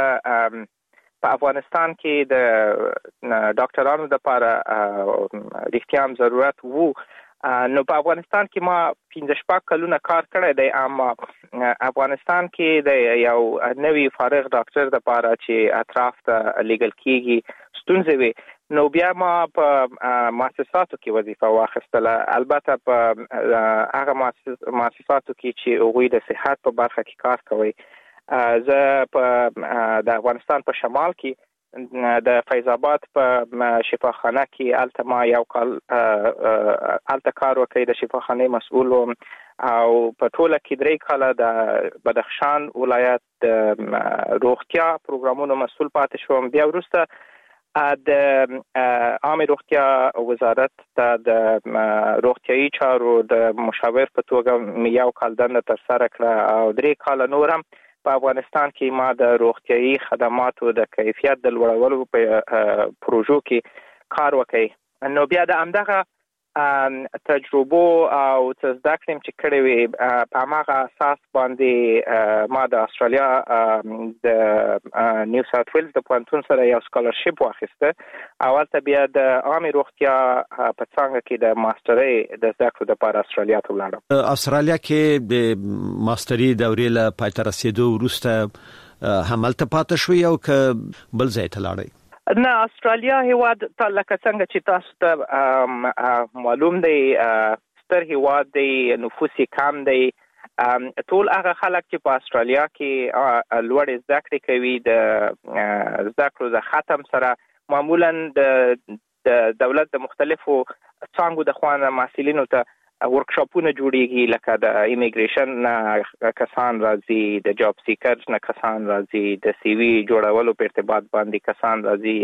S17: په افغانستان کې د ډاکټرانو لپاره رښتیا هم ضرورت وو. نو په افغانستان کې ما پنځه شپږ کلونه کار کړی دی، اما افغانستان کې د یو نوی فارغ ډاکټر لپاره چې اطراف ته لیږل کېږي ستونزې وي، نو بیا ما په مؤسساتو کې وظیفه واخیستله. البته په هغه مؤسساتو کې چې هغوی د صحت په برخه کې کار کوي. زه په د افغانستان په شمال کې د فیض آباد په شفاخانه کې هلته ما یو کال هلته کار وکړی، د شفاخانې مسؤل وم او په ټوله کې درې کاله د بدخشان ولایت د روغتیا پروګرامونو مسؤل پاتې شوم. بیا وروسته د عامه روغتیا وزارت ته د روغتیايي چارو د مشاور په توګه یو کال دنده ترسره کړه او درې کاله نور هم په افغانستان کې ما د روغتیايي خدماتو د کیفیت د لوړولو په پروژو کې کار وکړ. نو بیا د همدغه تجربو او څه زده کړې چې کړې وې په هماغه اساس باندې ما د استرالیا د نیو ساوث ویلز د پوهنتون سره یو سکالرشپ واخیسته او هلته بیا د عامې روغتیا په څانګه کې د ماسټرۍ د زده کړو دپاره استرالیا ته ولاړم.
S16: استرالیا کې د ماسټرۍ دورې له پای ته رسېدو وروسته هملته پاتې شوې او که بل ځای ته لاړئ؟
S17: نه، استرالیا هیواد ته لکه څنګه چې تاسو ته معلوم دی ستر هیواد دی، نفوس کم دی. ټول هغه خلک چې په استرالیا کې لوړې زده کړې کوي د زده کړو د ختم سره معمولا د دولت د مختلفو څانګو د خوا نه محصلینو ته ورکشاپونه جوړیږي، لکه د ایمیګریشن نه کسان راځي، د جاب سیکرز نه کسان راځي، د سی وی جوړولو په ارتباط باندې کسان راځي،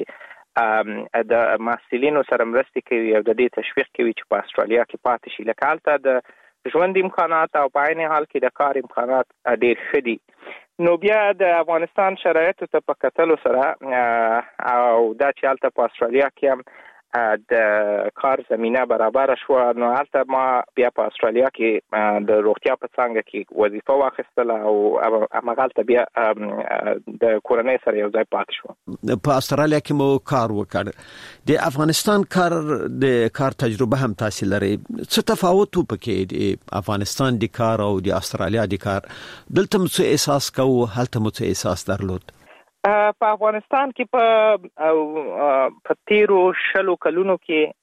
S17: د محصلینو سره مرستې کوي او د دې تشویق کوي چې په استرالیا کې پاتې شي. لکه هلته د ژوند امکانات او په عین حال کې د کار امکانات ډېر ښه دي. نو بیا د افغانستان شرایطو ته په کتلو سره او دا چې هلته په استرالیا کې هم د کار زمينه برابر شو. نو هلته ما بیا په استرالیا کې د روغتیا په څنګه کې وظیفه واخیستله او هغه بیا د کورنۍ سره یو ځای پاتې شو.
S16: په استرالیا کې مو کار وکړ. د افغانستان کار د کار تجربه هم تاسو لري. څه تفاوت پکې د افغانستان د کار او د استرالیا د کار؟ دلته مو څه احساس کو، هلته مو څه احساس درلود؟
S17: په افغانستان کې په په تیرو شلو کلونو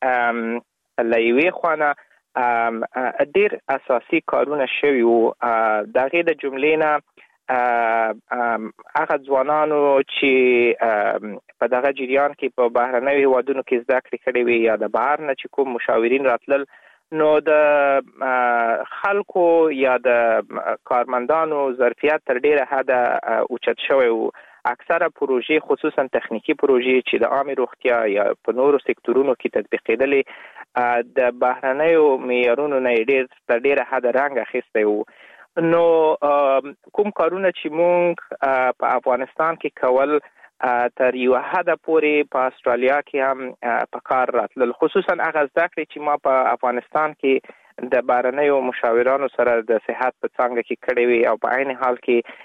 S17: کې لایوي خوانه ډېر اساسي کارونه شوي وو. دغه د جملې نه هغه ځوانانو چې په دغه جریان کې په بهرنیو هیوادونو کې زده کړې کړې وي یا د بهر نه چې کوم مشاورین راتلل، نو د خلکو یا د کارمندانو ظرفیت تر ډیره حده اوچت شوی وو. اکثره پروژې خصوصا تخنیکی پروژې چې د عامه روغتیا یا په نورو سکتورونو کې تطبیقېدلې د بهرنیو معیارونو نه ډېر تر ډیره حد رنګ اخیستی وو. نو کوم کارونه چې مونږ په افغانستان کې کول تر یو حد پورې په استرالیا کې هم په کار راتلل، خصوصا هغه زده کړې چې ما په افغانستان کې د بهرنیو مشاورانو سره د صحت په څنګه کې کړې وي او په عین حال کې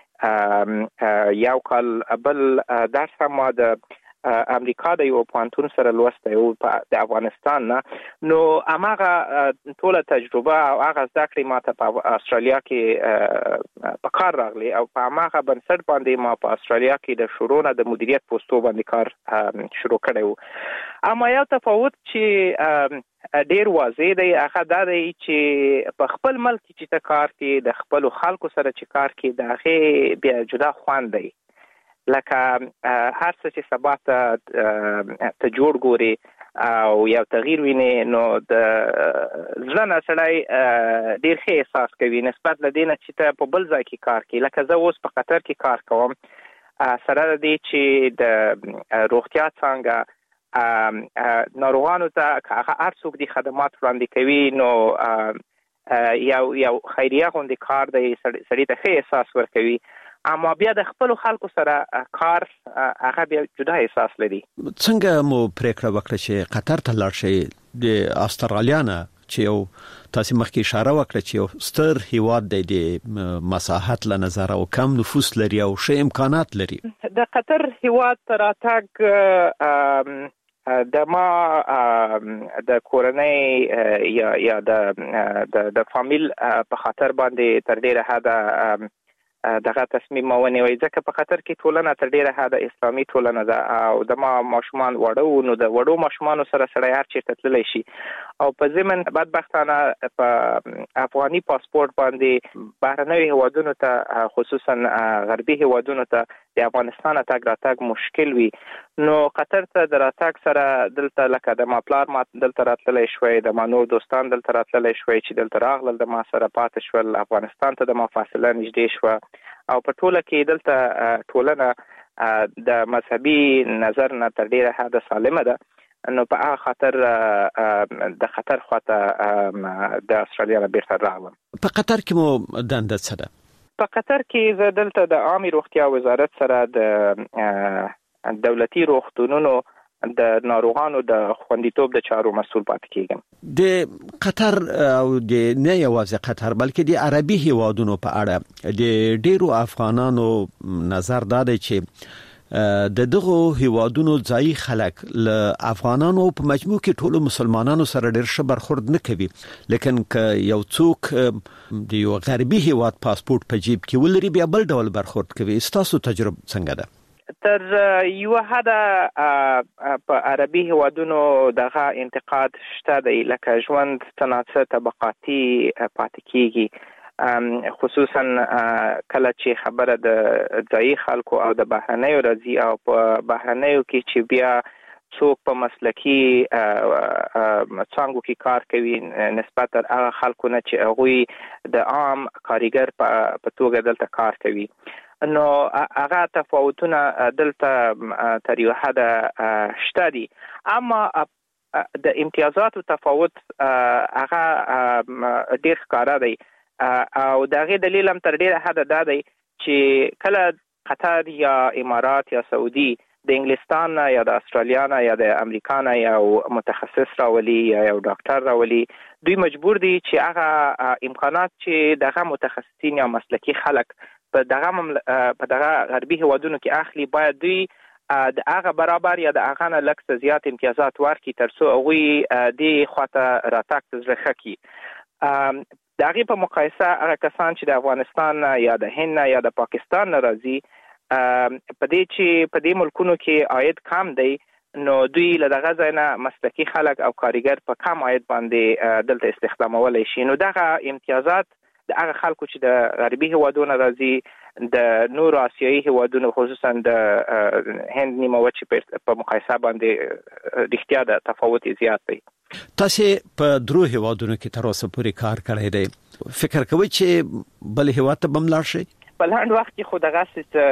S17: یو کال بل درس هم ما د امریکا د یو پوهنتون سره لوستی او د افغانستان نه. نو هغه ټوله تجربه او هغه زده کړې ما ته په استرالیا کې په کار راغلی او په هغه بنسټ باندې ما په استرالیا کې د شروع نه د مدیریت پوسټو باندې کار شروع کړی وو. اما یو تفاوت چې ډیر واضح دی هغه دا دی چې په خپل ملک چې ته کار کې د خپل خلکو سره چې کار کې د هغه بیا جدا خوند دی. لکه هر څه چې سبا ته ته جوړ ګوري او یو تغییر ویني، نو د ځل نه سړی ډیر ښه احساس کوي نسبت لدینه چې ته په بل ځای کې کار کوي. لکه زه اوس په قطر کې کار کوم، سره دې چې د روغتیا څنګه ناروغانو ته هر څوک دي خدمات وړاندې کوي، نو یو یو خیریه غوندې کار دی، سړی ته ښه احساس ورکوي. اما بیا د خپل خلکو سره کار هغه بیا جدا احساس لري.
S16: څنګه مو پریکړه وکړه چې قطر ته لاړ شئ؟ د استرالیا نه چې یو تاسو مخکې اشاره وکړه چې یو ستر هیواد دی د مساحت له نظر او کم نفوس لري او ښه امکانات لري.
S17: د قطر هیواد تر راتګ د ما د کورنۍ یا یا د د فامیل په خاطر باندې تر ډیره حد دغه تصمیم ونیوي، ځکه په خاطر کې ټولنه تر ډیره حد اسلامي ټولنه ده او د ما ماشومان وړو، نو د وړو ماشومانو سره سړی هر چیرته تللی شي. او په ضمن بدبختانه په افغاني پاسپورت باندې بهرنیو هیوادونو ته خصوصا غربي هیوادونو ته د افغانستان تګ راتګ مشکل وي. نو قطر ته د راتګ سره دلته لکه د ما پلار ما دلته راتللی شوی، د ما نور دوستان دلته راتللی شوی چې دلته راغلل د ما سره پاتې شول، افغانستان ته د ما فاصله نږدې شوه او په ټوله کې دلته ټولنه د مذهبي نظر نه تر ډیره حد سالمه ده. نو په هغه خاطر د خطر خواته د استرالیا نه بیرته راغلم.
S16: په قطر کې مو دنده څه ده؟
S17: په قطر کې زه دلته د عامه روغتیا وزارت سره د دولتي روغتونونو د ناروغانو د خوندیتوب د چارو مسؤل پاتې کیږم.
S16: د قطر او د نه یوازې قطر بلکې د عربي هیوادونو په اړه د ډیرو افغانانو نظر دا دی چې د دغه هیوادونو ځای خلک له افغانانو په مجموع کې ټولو مسلمانانو سره ډیر ښه برخورد نه کوي، لیکن که یو څوک د یو غربي هیواد پاسپورت په جیب کې ولري بیا بل ډول برخورد کوي. ستاسو تجربه څنګه ده؟
S17: تر یو حد په عربي هیوادونو دغه انتقاد شته دی، لکه ژوند تناسب طبقاتي پاتې کیږي، خصوصا کله چې خبره د ځای خلکو او د بهرنیو راځي او په بهرنیو کې چې بیا څوک په مسلکی څنګه کې کار کوي نسبت تر هغه خلکو نه چې هغوی د عام کارګر په توګه دلته کار کوي. نو هغه تفاوتونه دلته تر یو حد شته دي، اما د امتیازاتو تفاوت هغه ډیر ښکاره دی او دغه دلیل هم تر ډیره حد دا دی چې کله قطر یا امارات یا سعودي د انګلستان یا د استرالیا نه یا د امریکا نه یو متخصص راولي یا یو ډاکټر راولي، دوی مجبور دي چې هغه امکانات چې دغه متخصصین یا مسلکي خلک په دغه په دغه غربي هیوادونو کې اخلي، باید دوی د هغه برابر یا د هغه نه لږ څه زیات امتیازات ورکړي ترڅو هغوی دې خواته راتګ زړه ښه کړي. د هغې په مقایسه هغه کسان چې د افغانستان یا د هند یا د پاکستان نه راځي، په دې چې په دې ملکونو کې عاید کم دی، نو دوی له دغه ځای نه مسلکي خلک او کارګر په کم عاید باندې دلته استخدامولی شي. نو دغه امتیازات د هغه خلکو چې د غربي هیوادونو راځي، د نورو آسیایي هیوادونو خصوصا د هند نیمه وچې په مقایسه باندې رښتیا د تفاوت زیات دی.
S16: تاسو په درو هیوادونو کې تر اوسه پورې کار کړی دی، فکر کوئ چې بل هیواد ته به ملاړ شئ؟
S17: په لاندې وخت کې خو دغه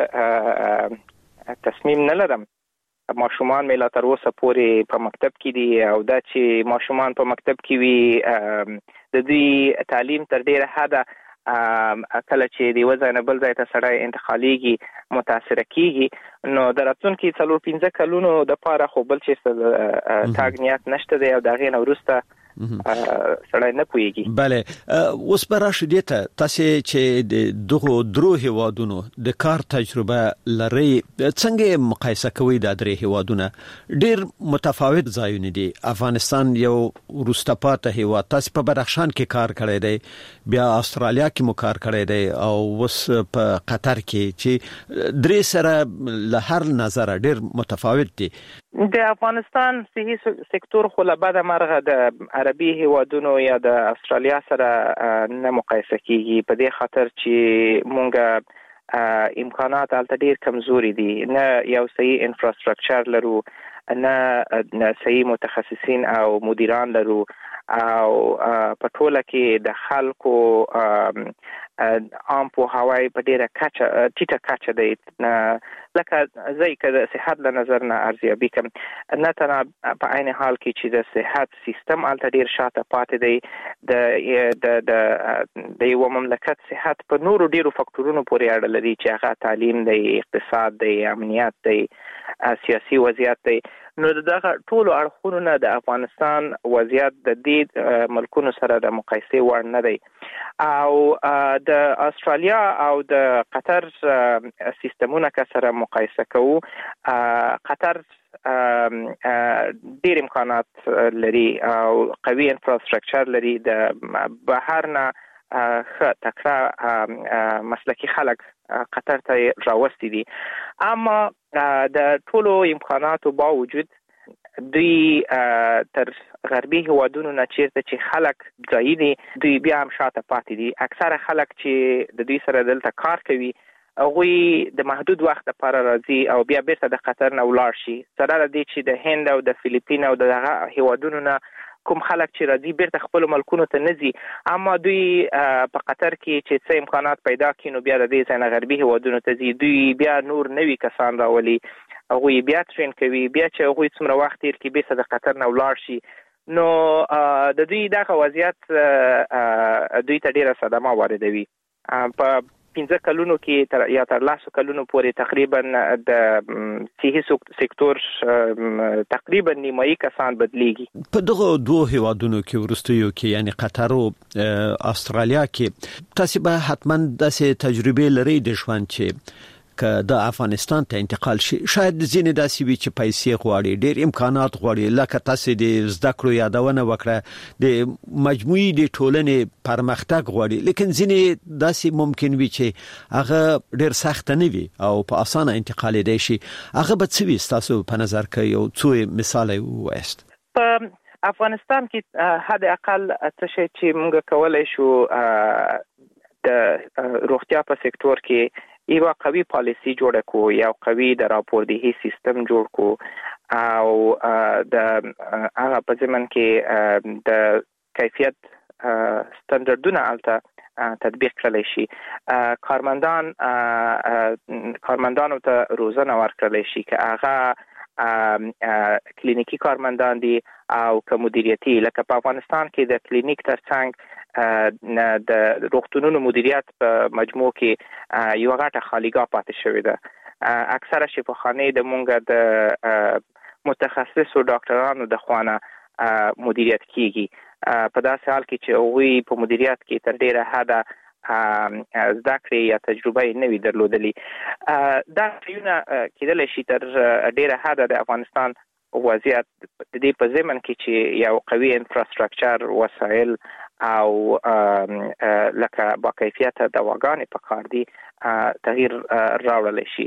S17: څه تصمیم نه لرم. ماشومان مې لا تر اوسه پورې په مکتب کې دي او دا چې ماشومان په مکتب کې وي د دوی تعلیم تر ډیره حده کله چې د یو ځای نه بل ځای ته سړی انتقالیږي متاثره کیږي، نو د راتلونکي څلور پنځه کلونو دپاره خو بل چېرته تاګ نیت نشته دی او د هغې نه وروسته سړی نه پوهیږي.
S16: بله، اوس به راشو دې ته، تاسو چې د دغو درو هیوادونو د کار تجربه لرئ، څنګه مقایسه کوئ دا درې هیوادونه؟ ډیر متفاوت ځایونه دي. افغانستان یو وروسته پاتې هیواد، تاسو په بدخشان کې کار کړی دی، بیا استرالیا کې مو کار کړی دی او اوس په قطر کې، چې درې سره له هر نظره ډیر متفاوت دي.
S17: د افغانستان صحي سکتور خو له بده مرغه د عربي هیوادونو یا د استرالیا سره نه مقایسه کیږي، په دې خاطر چې مونږ امکانات هلته ډیر کمزوري دي، نه یو صحیح انفراستراکچر لرو، نه صحیح متخصصین او مدیران لرو، او په ټوله کې د خلکو عام پوهاوی په ډیره کچه ټیټه کچه دی. لکه زه که د صحت له نظر نه ارزیابي کوم، نه تنها په عین حال کې چې د صحت سیستم هلته ډیر شاته پاتې دی، د د د یو مملکت صحت په نورو ډیرو فکټورونو پورې اړه لري چې هغه تعلیم دی، اقتصاد دی، امنیت دی، سیاسي وضعیت دی. نو دغه ټولو اړخونو نه د افغانستان وضعیت د دې ملکونو سره د مقایسې وړ نه دی. او د استرالیا او د قطر سیستمونه که سره مقایسه کوو، قطر ډیر امکانات لري او قوي انفراستراکچر لري، د بهر نه ښه تکړه مسلکي خلک قطر ته راوستي دي. اما د ټولو امکاناتو باوجود دوی تر غربي هیوادونو نه چیرته چې خلک ځایي دي، دوی بیا هم شاته پاتې دي. اکثره خلک چې د دوی سره دلته کار کوي، هغوی د محدود وخت لپاره راځي او بیا بیرته د قطر نه ولاړ شي، سره له دې چې د هند او د فلیپین او د هغه هیوادونو نه کوم خلک چې راځي بیرته خپل ملکونو ته نه ځي. اما دوی په قطر کې چې څه امکانات پیدا کړي، نو بیا د دې ځای نه غربي هیوادونو ته ځي، دوی بیا نور نوي کسان راولي، هغوی بیا ټرین کوي، بیا چې هغوی څومره وخت تیر کړي بیرته د قطر نه ولاړ شي. نو د دوی دغه وضعیت دوی ته ډیره صدمه واردوي. په پنځه کلونو کې تر یا تر لاسو کلونو پورې تقریبا د صحي سکتور تقریبا نیمایي کسان بدلیږي.
S16: په دغه دوه هیوادونو کې ورستیو کې یعنی قطر او استرالیا کې تاسو به حتما داسې تجربه لرئ د ژوند چې که د افغانستان ته انتقال شي، شاید ځینې داسې وي چې پیسې غواړي، ډېر امکانات غواړي، لکه تاسو د زده کړو یادونه وکړه، د مجموعي د ټولنې پرمختګ غواړي، لیکن ځینې داسې ممکن وي چې هغه ډېر سخت نه وي او په اسانه انتقالېدای شي. هغه به څه وي ستاسو په نظر کې؟ یو څو مثال ووایاست.
S17: په افغانستان کې حد اقل څه شی چې موږ کولی شو د روغتیا په سکتور کې یو قوي پالیسی جوړ کو، یو قوي د راپوردهي سیستم جوړ کو، او د هغه په ضمن کې د کیفیت ستاندردونه الته تطبیق کړلی شي، کارمندان کارمندانو ته روزنه ورکړلی شي، که هغه کلینیکی کارمندان دي او که مدیریتي. لکه په افغانستان کې د کلینیک ترڅنګ د روغتونونو مدیریت په مجموع کې یو غټه خالیګاه پاتې شوې ده. اکثره شفاخانه د مونږ د متخصصو ډاکټرانو د خوانه مدیریت کیږي په داسې حال کې چې وی په مدیریت کې تر ډیره حده زده کړې یا تجربه نه وي درلودلې. دا یونه کېدل شي تر ډیره حده د افغانستان وضعیت د دې په ضمن کې چې یو قوي انفراستراکچر وسایل او لکه با کیفیت دواګانې په کار دي تغییر راوړل شي.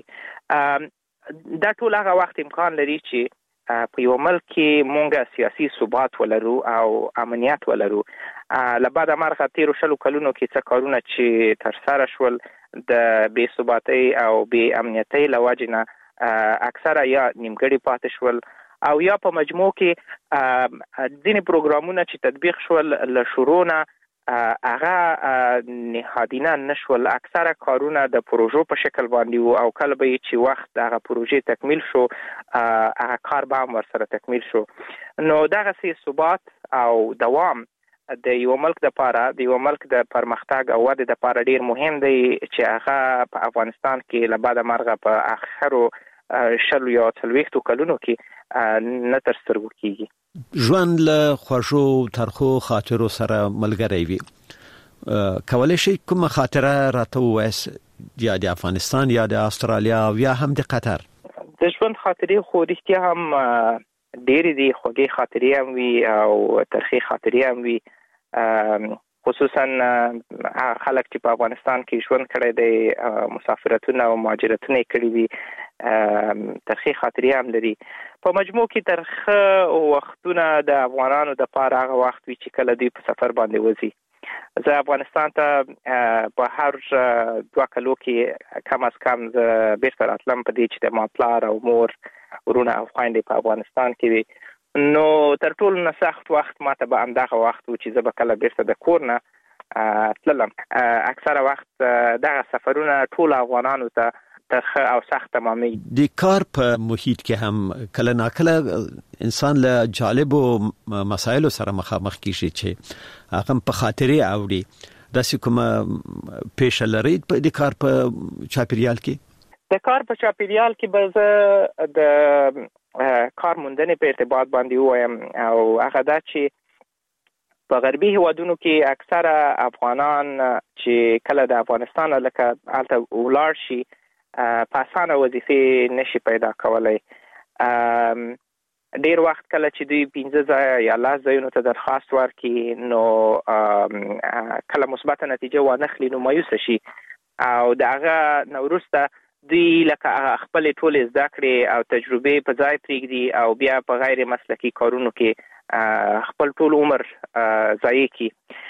S17: دا ټول هغه وخت امکان لري چې په یو ملک کې مونږه سیاسي ثبات ولرو او امنیت ولرو. لبعد مرغه تیرو شلو کلونو کې څه کارونه چې تر سره شول د بې ثباتۍ او بې امنیتۍ لوجنه اکثره یا نیمګړي پاتې شول او یا په مجموع کې ځینې پروګرامونه چې تطبیق شول له شروع نه هغه نهادینه نشول. اکثره کارونه د پروژو په شکل باندې وو او کله به چې وخت هغه پروژې تکمیل شو هغه کار به هم ورسره تکمیل شو. نو دغه سي ثبات او دوام د یو ملک د لپاره د یو ملک د پرمختګ او ودې د لپاره ډیر مهم دی چې هغه په افغانستان کې لبعد مرغه په اخرو شلو یا څلوېښتو کلونو کې نه تر سترګو کیږي.
S16: ژوند له خوږو ترخو خاطرو سره ملګری وي. کولای شي کومه خاطره راته ووایاست یا د افغانستان یا د استرالیا او یا هم د قطر؟
S17: د ژوند خاطرې خو رښتیا هم ډېرې دي، خوږې خاطرې هم وي او ترخې خاطرې هم وي. خصوصا خلک چې په افغانستان کې ژوند کړی دی مسافرتونه او مهاجرتونه کړي دي ترخې خاطرې هم لري. په مجموع کې ترخه وختونه د افغانانو د پاره هغه وخت وي چې کله دوی په سفر باندې وځي. زه افغانستان ته په هر دوه کلو کې کم از کم زه بیرته راتلم په دې چې د ما پلار او مور ورونه او خویندې په افغانستان کې وي. نو تر ټولو نه سخت وخت ماته به همدغه وخت و چې زه به کله بیرته د کور نه تللم. اکثره وخت دغه سفرونه ټول افغانانو ته ترخه او سخت تمامي.
S16: د کار په محیط کې هم کله ناکله انسان له جالبو مسایلو سره مخامخ کیږي چې هغه په خاطرې اوړي. داسې کومه پیښه لري د کار په چاپیریال کې؟
S17: د کار په چاپیریال کې به زه د کار موندنې په ارتباط باندې وایم او هغه دا چې په غربي هیوادونو کې اکثره افغانان چې کله د افغانستان لکه هلته ولاړ شي په اسانه وظیفې نشي پیدا کولی. ډیر وخت کله چې دوی پنځه ځایه یا لس ځایونو ته درخواست ورکړي نو کله مثبته نتیجه وانخلي نو مایوسه شي او د هغه نه وروسته دوی لکه خپل ټول زده کړې او تجربې په ځای پرېږدي او بیا په غیر مسلکي کارونو کې خپل ټول عمر ضایع کړي.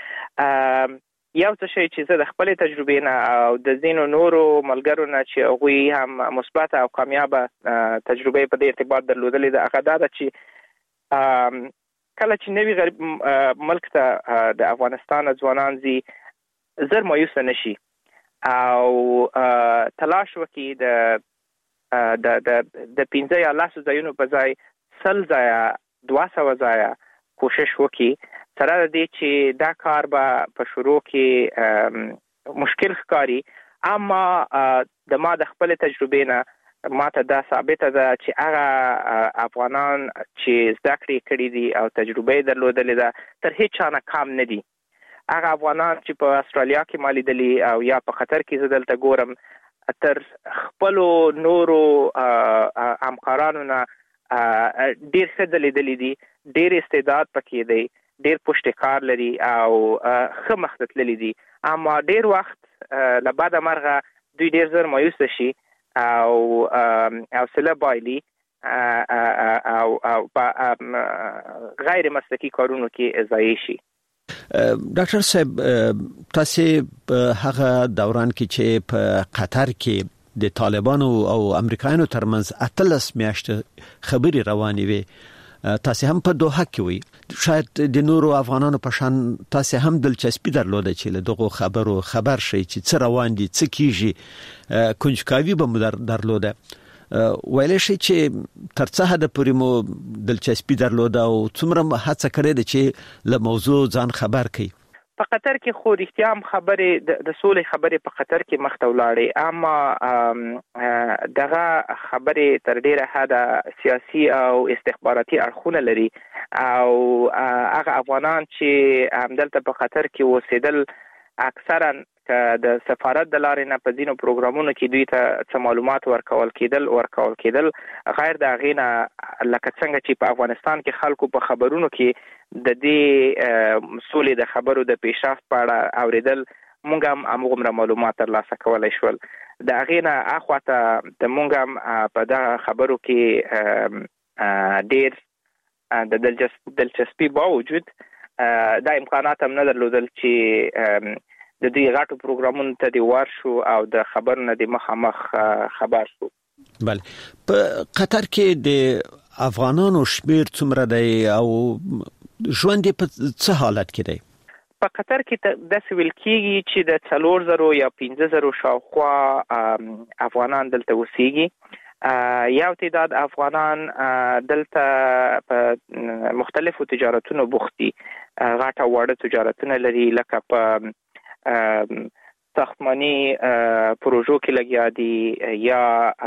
S17: یو څه شی چې زه د خپلې تجربې نه او د ځینو نورو ملګرو نه چې هغوی هم مثبته او کامیابه تجربې په دې ارتباط درلودلې ده هغه دا ده چې کله چې نوي غریب ملک ته د افغانستان ځوانان ځي زر مایوسه نشي او تلاش وکړي د د د د پنځه یا لسو ځایونو په ځای سل ځایه دوه سوه ځایه کوشش وکړي سره د دې چې دا کار به په شروع کې مشکل ښکاري اما د ما د خپل تجربې نه ماته دا ثابته ده چې هغه افغانان چې زده کړې کړي دي او تجربه یې درلودلې ده تر هیڅ چا نه کم نه دي. هغه افغانان چې په استرالیا کې ما لیدلي او یا په قطر کې زه دلته ګورم تر خپلو نورو همکارانو نه ډېر ښه دلیدلي دي، ډېر استعداد پکې دی، ډېر پشت کار لري او ښه مخ ته تللي دي. اما ډېر وخت له بده مرغه دوی ډېر زر مایوسه شي او حوصله بایلي او په غیر مسلکي کارونو کې ضایع شي.
S16: ډاکټر صاحب تاسو په هغه دوران کې چې په قطر کې د طالبانو او امریکایانو ترمنځ اتلس میاشتې خبري روانې وي تاسو هم په دوحه کې وي شاید د نورو افغانانو په شان تاسو هم دلچسپي درلوده چې له دغه خبرو خبر شي چې څه روان دي څه کیږي کنجکاوي به مو درلوده ویلې شي چې تر څه حد پورې مو دلچسپي درلوده او څومره هڅه کړې ده چې له موضوع ځان خبر کړي؟
S17: په قطر کې خو رښتیا هم خبرې د سولې خبرې په قطر کې مخته ولاړې، اما دغه خبرې تر ډیره حده سیاسي او استخباراتي اړخونه لري او هغه افغانان چې همدلته په قطر کې اوسېدل اکثرا د سفارت د لارې نه په ځینو پروګرامونو کې دوی ته څه معلومات ورکول کېدل ورکول کېدل غیر د هغې نه لکه څنګه چې په افغانستان کې خلکو په خبرونو کې د دې سولې د خبرو د پیشرفت په اړه اورېدل موږ هم همغومره معلومات ترلاسه کولی شول. د هغې نه اخواته د موږ هم په دغه خبرو کې ډېر د دلچسپي باوجود دا امکانات هم نه درلودل چې د دې غټو پروګرامونو ته د ورشو او د خبرونو د مخامخ خبر شو.
S16: بله، په قطر کې د افغانانو شمیر څومره دی او ژوند په څه حالت کې دی؟
S17: په قطر کې داسې ویل کېږي چې د څلور زرو یا پنځه زرو شاوخوا افغانان دلته اوسېږي. یو تعداد افغانان دلته په مختلفو تجارتونو بوخت دي، غټه واړه تجارتونه لري، لکه په ساختماني پروژو کې لګیا دي یا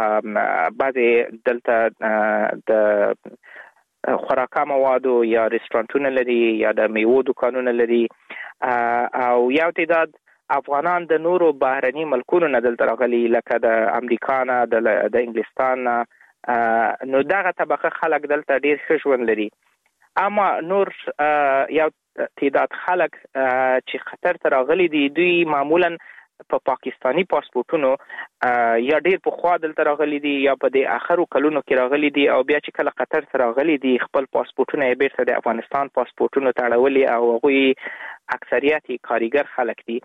S17: بعضې دلته د خوراکه موادو یا رستورانتونه لري یا د میوو دکانونه لري، او یو تعداد افغانان د نورو بهرني ملکونو نه دلته راغلي لکه د امریکا نه د انګلستان نه، نو دغه طبقه خلک دلته ډیر ښه ژوند لري. اما نور یو تعداد خلک چې قطر ته راغلي دي دوی معمولا په پاکستانی پاسپورتونو یا ډیر پخوا دلته راغلي دي یا په د اخرو کلونو کې راغلي دي او بیا چې کله قطر ته راغلي دي خپل پاسپورتونه یې بیرته د افغانستان پاسپورتونو ته اړولي او هغوی اکثریت کارګر خلک دي.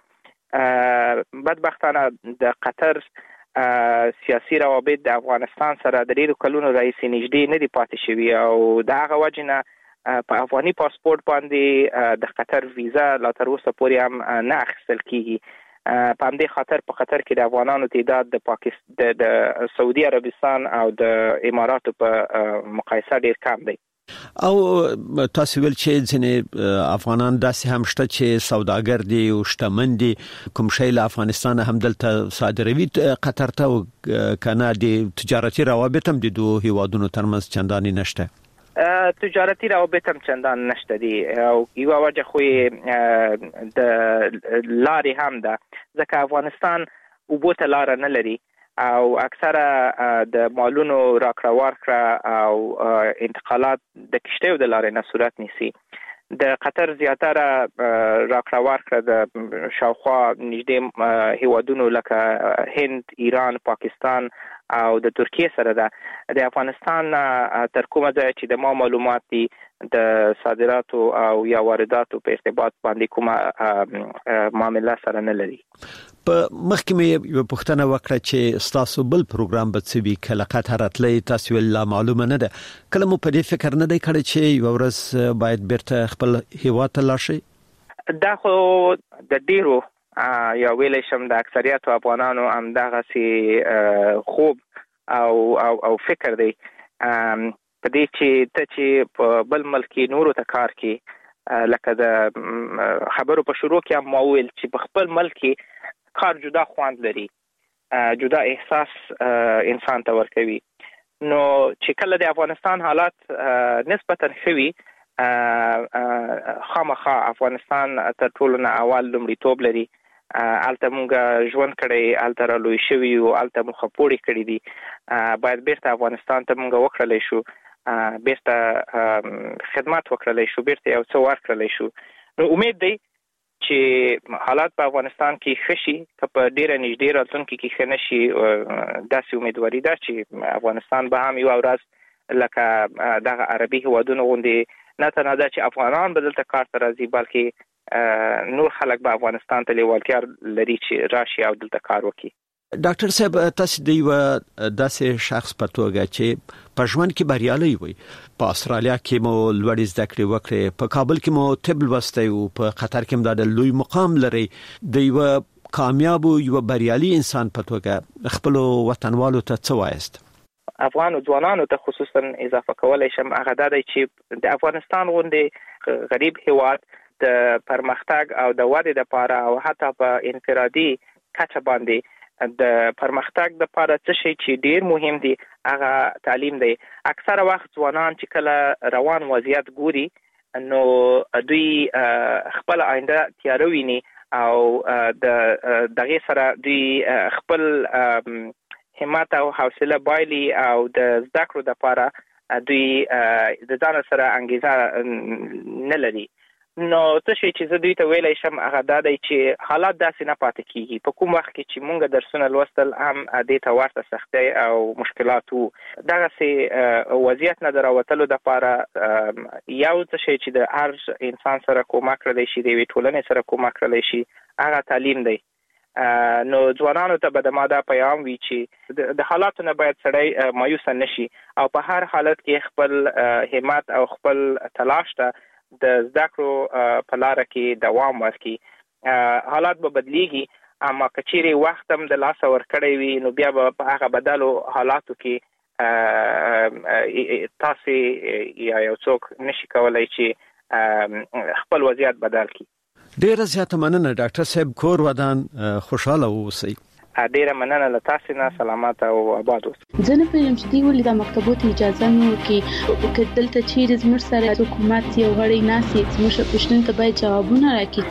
S17: بدبختانه د قطر سیاسي روابط د افغانستان سره د ډیرو کلونو راهیسې نږدې نه دي پاتې شوي او د هغه وجې نه په افغاني پاسپورت باندې د قطر ویزا لا تر اوسه پورې هم نه اخیستل کیږي. په همدې خاطر په قطر کې د افغانانو تعداد د پاکستان د سعودي عربستان او د اماراتو په مقایسه ډیر کم دی.
S16: او تاسو ویل چې ځینې افغانان داسې هم شته چې سوداګر دي او شتمن دي، کوم شی له افغانستان هم دلته صادروي قطر ته او کنه د تجارتي روابط هم د دوه هیوادونو ترمنځ چندانې نشته.
S17: تجارتي روابط هم چندان نشته دي او یوه وجه خو د لارې هم ده ځکه افغانستان اوبو ته لاره نه لري او اکثره د مالونو راکړه ورکړه او انتقالات د کشتیو د لارې نه صورت نیسي. د قطر زیاتره راکړه ورکړه د شاوخوا نږدې هیوادونو لکه هند، ایران، پاکستان او د ترکیه سره ده. د افغانستان تر کومه ځایه چې د ما معلومات دي د صادراتو او یا وارداتو په ارتباط باندې کومه معامله سره نه لري.
S16: په مخکې مې یو پوښتنه وکړه چې ستاسو بل پروګرام به څه وي کله قطر راتلی تاسو لا معلومه نه ده، کله مو په دې فکر نه دی کړی چې یوه ورځ باید بیرته خپل هیواد ته لاړ شئ؟
S17: دا خو د ډیرو یا ویلی شم د اکثریتو افغانانو همدغسې خوب او او او فکر دی په دې چې ته چې په بل ملک کې نورو ته کار کې لکه د خبرو په شروع کې هم ما وویل چې په خپل ملک کې کار جدا خوند لري، جدا احساس انسان ته ورکوي. نو چې کله د افغانستان حالات نسبتا ښه وي خامخا افغانستان تر ټولو نه اول لومړیتوب لري. هلته مونږ ژوند کړی، هلته را لوی شوي یو، هلته مو خپوړې کړي دي، باید بیرته افغانستان ته مونږ وکړلی شو، بیرته خدمت وکړلی شو، بیرته یو څه ورکړلی شو. نو امید دی چې حالات په افغانستان کې ښه شي، که په ډیره نږدې راتلونکي کې ښه نه شي داسې امیدواري ده چې افغانستان به هم یوه ورځ لکه دغه عربي هیوادونو غوندې نه تنها ده چې افغانان به دلته کار ته راځي بلکې نور خلک به افغانستان ته لیوالتیا لري چې راشي او دلته کار وکړي.
S16: ډاکټر صاحب تاسو د یو داسې شخص په توګه چې په ژوند کې بریالي وي، په استرالیا کې مو لوړې زده کړې وکړې، په کابل کې مو طب لوستی او په قطر کې هم د لوی مقام لري، د یو کامیاب او یو بریالي انسان په توګه خپل وطنوالو ته څه وایست؟
S17: افغان ځوانانو ته خصوصا اضافه کولای شم هغه دا دی چې د افغانستان غوندې غریب هیواد د پرمختګ او د ودې لپاره او حتی په انفرادي کچه باندې د پرمختګ لپاره څه شي چې ډیر مهم دي هغه تعلیم دی. اکثره وخت ځوانان چې کله روان وضعیت ګوري نو دوی خپل آینده تیار ویني او د دغه سره دوی خپل همت او حوصله بایلي او د زده کړو لپاره دوی د ځان سره انګیزه نه لري. نو څه شي چې زه دوی ته ویلی شم هغه دا دی چې حالات داسې نه پاتې کیږي. په کوم وخت کې چې مونږ درسونه لوستل هم دې ته ورته سختۍ او مشکلات وو، دغسې وضعیت نه د راوتلو دپاره یو څه شی چې د هر انسان سره کومک کړلی شي، د یوې ټولنې سره کومک کړلی شي، هغه تعلیم دی. نو ځوانانو ته به د ما دا پیغام وي چې د حالاتو نه باید سړی مایوسه نشي او په هر حالت کې خپل همت او خپل تلاش ته د زده کړو په لاره کې دوام ورکړي. حالات به بدلیږي، اما که چیرې وخت هم د لاسه ورکړی وي نو بیا به په هغه بدلو حالاتو کې تاسې یا یو څوک نشي کولی چې خپل وضعیت بدل کړي.
S16: ډیره زیاته مننه ډاکټر صاحب، کور ودان خوشاله اوسئ.
S17: ډیره مننه له تاسو نه، سلامات او آباد اوسئ.
S3: زه نه پوهیږم چې دوی ولې د مکتبو ته اجازه نه ورکوي. که دلته چیرې زموږ سره حکومت یو غړی ناست وي زموږ پوښتنو ته باید جوابونه راکړي.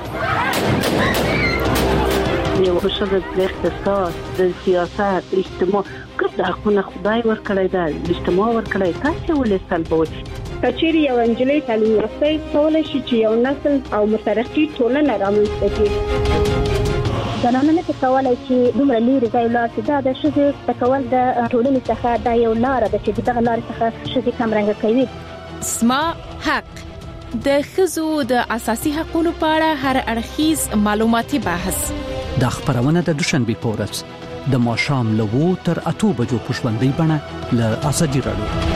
S18: یو ښځه د اقتصاد، د سیاست، اجتماع ګرد حقونه خدای ورکړی ده، اجتماع ورکړی، تاسو ولې سلبوي؟
S19: کچېرې یو انجلۍ تعلیم یافته کولای شي چې یو نسل او مترقي ټولنه رامنځته کړي. زنانه نه کولای چې دومره لري ځای لاړ شي. دا د ښځې تکول د ټولنې څخه دا یو لار ده چې دغه لار څخه ښځې کمرنګ کوي.
S20: اسما حق د ښځو د اساسي حقوقو په اړه هر اړخیز معلوماتي بحث.
S21: د خبرونه د دوشنبه په ورځ د ماښام له وو تر اته بجو په ژوندۍ بڼه له اساجي راډیو.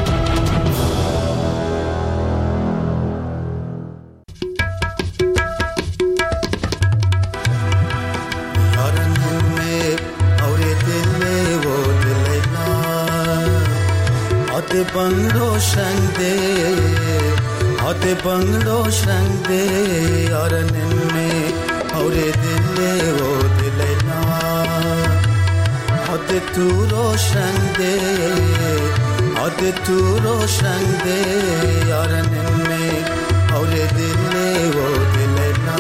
S22: बंगलो शंदे आते बंगलो शंदे और निन्ने और दिले वो दिले ना आते तू रोशन दे आते तू रोशन दे और निन्ने और दिले वो दिले ना.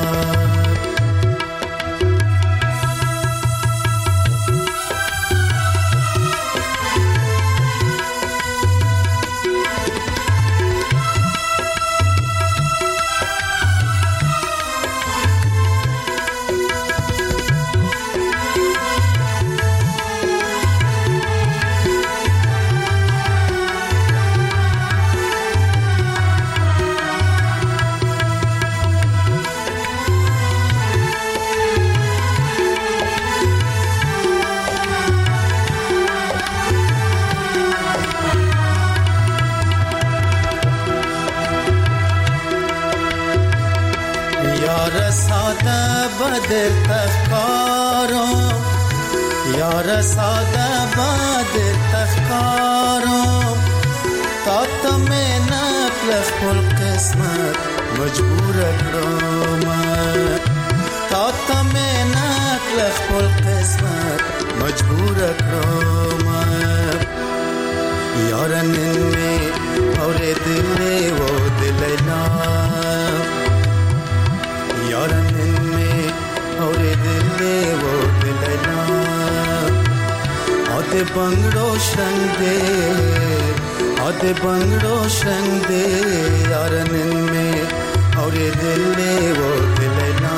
S22: बदर तख्कारों यार सादा बदर तख्कारों तात में नफल खुल किस्मत मजबूर करो मैं तात में नफल खुल किस्मत मजबूर करो मैं यार निन्ने और दिले वो दिले ना यार निन्ने और दिले वो दिले ना आते बंगड़ो शंदे आते बंगड़ो शंदे यार निन्ने और दिले वो दिले ना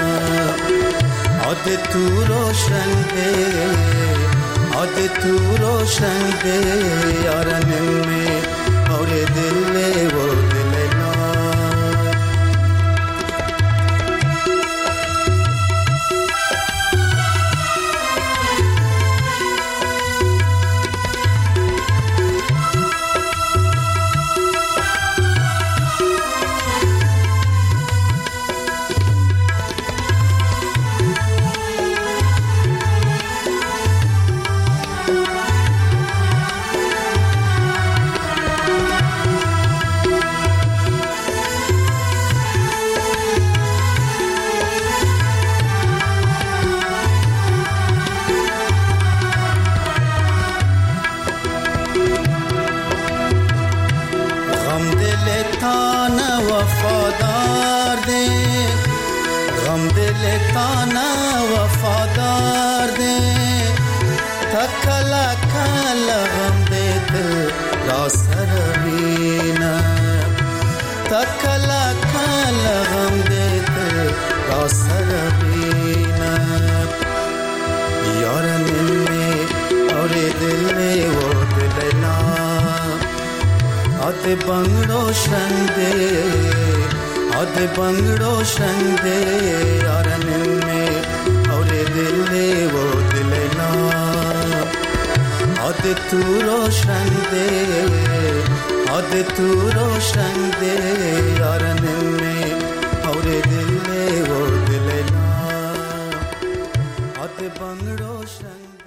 S22: आते तू रोशन दे आते तू रोशन दे यार निन्ने और दिले वो दिले ना. दिल ताना वफादार दे थकला कला गम दे दिल रासर बीना तकला कला गम दे दिल रासर बीना यार निन्ने और दिल में वो दिलना आते बंगड़ो शंदे आते बंगड़ो शंदे यार निन्ने और दिल में वो दिलना आते तू रोशन दे आते तू रोशन दे यार निन्ने और दिल में वो दिलना आते बंगड़ो शंदे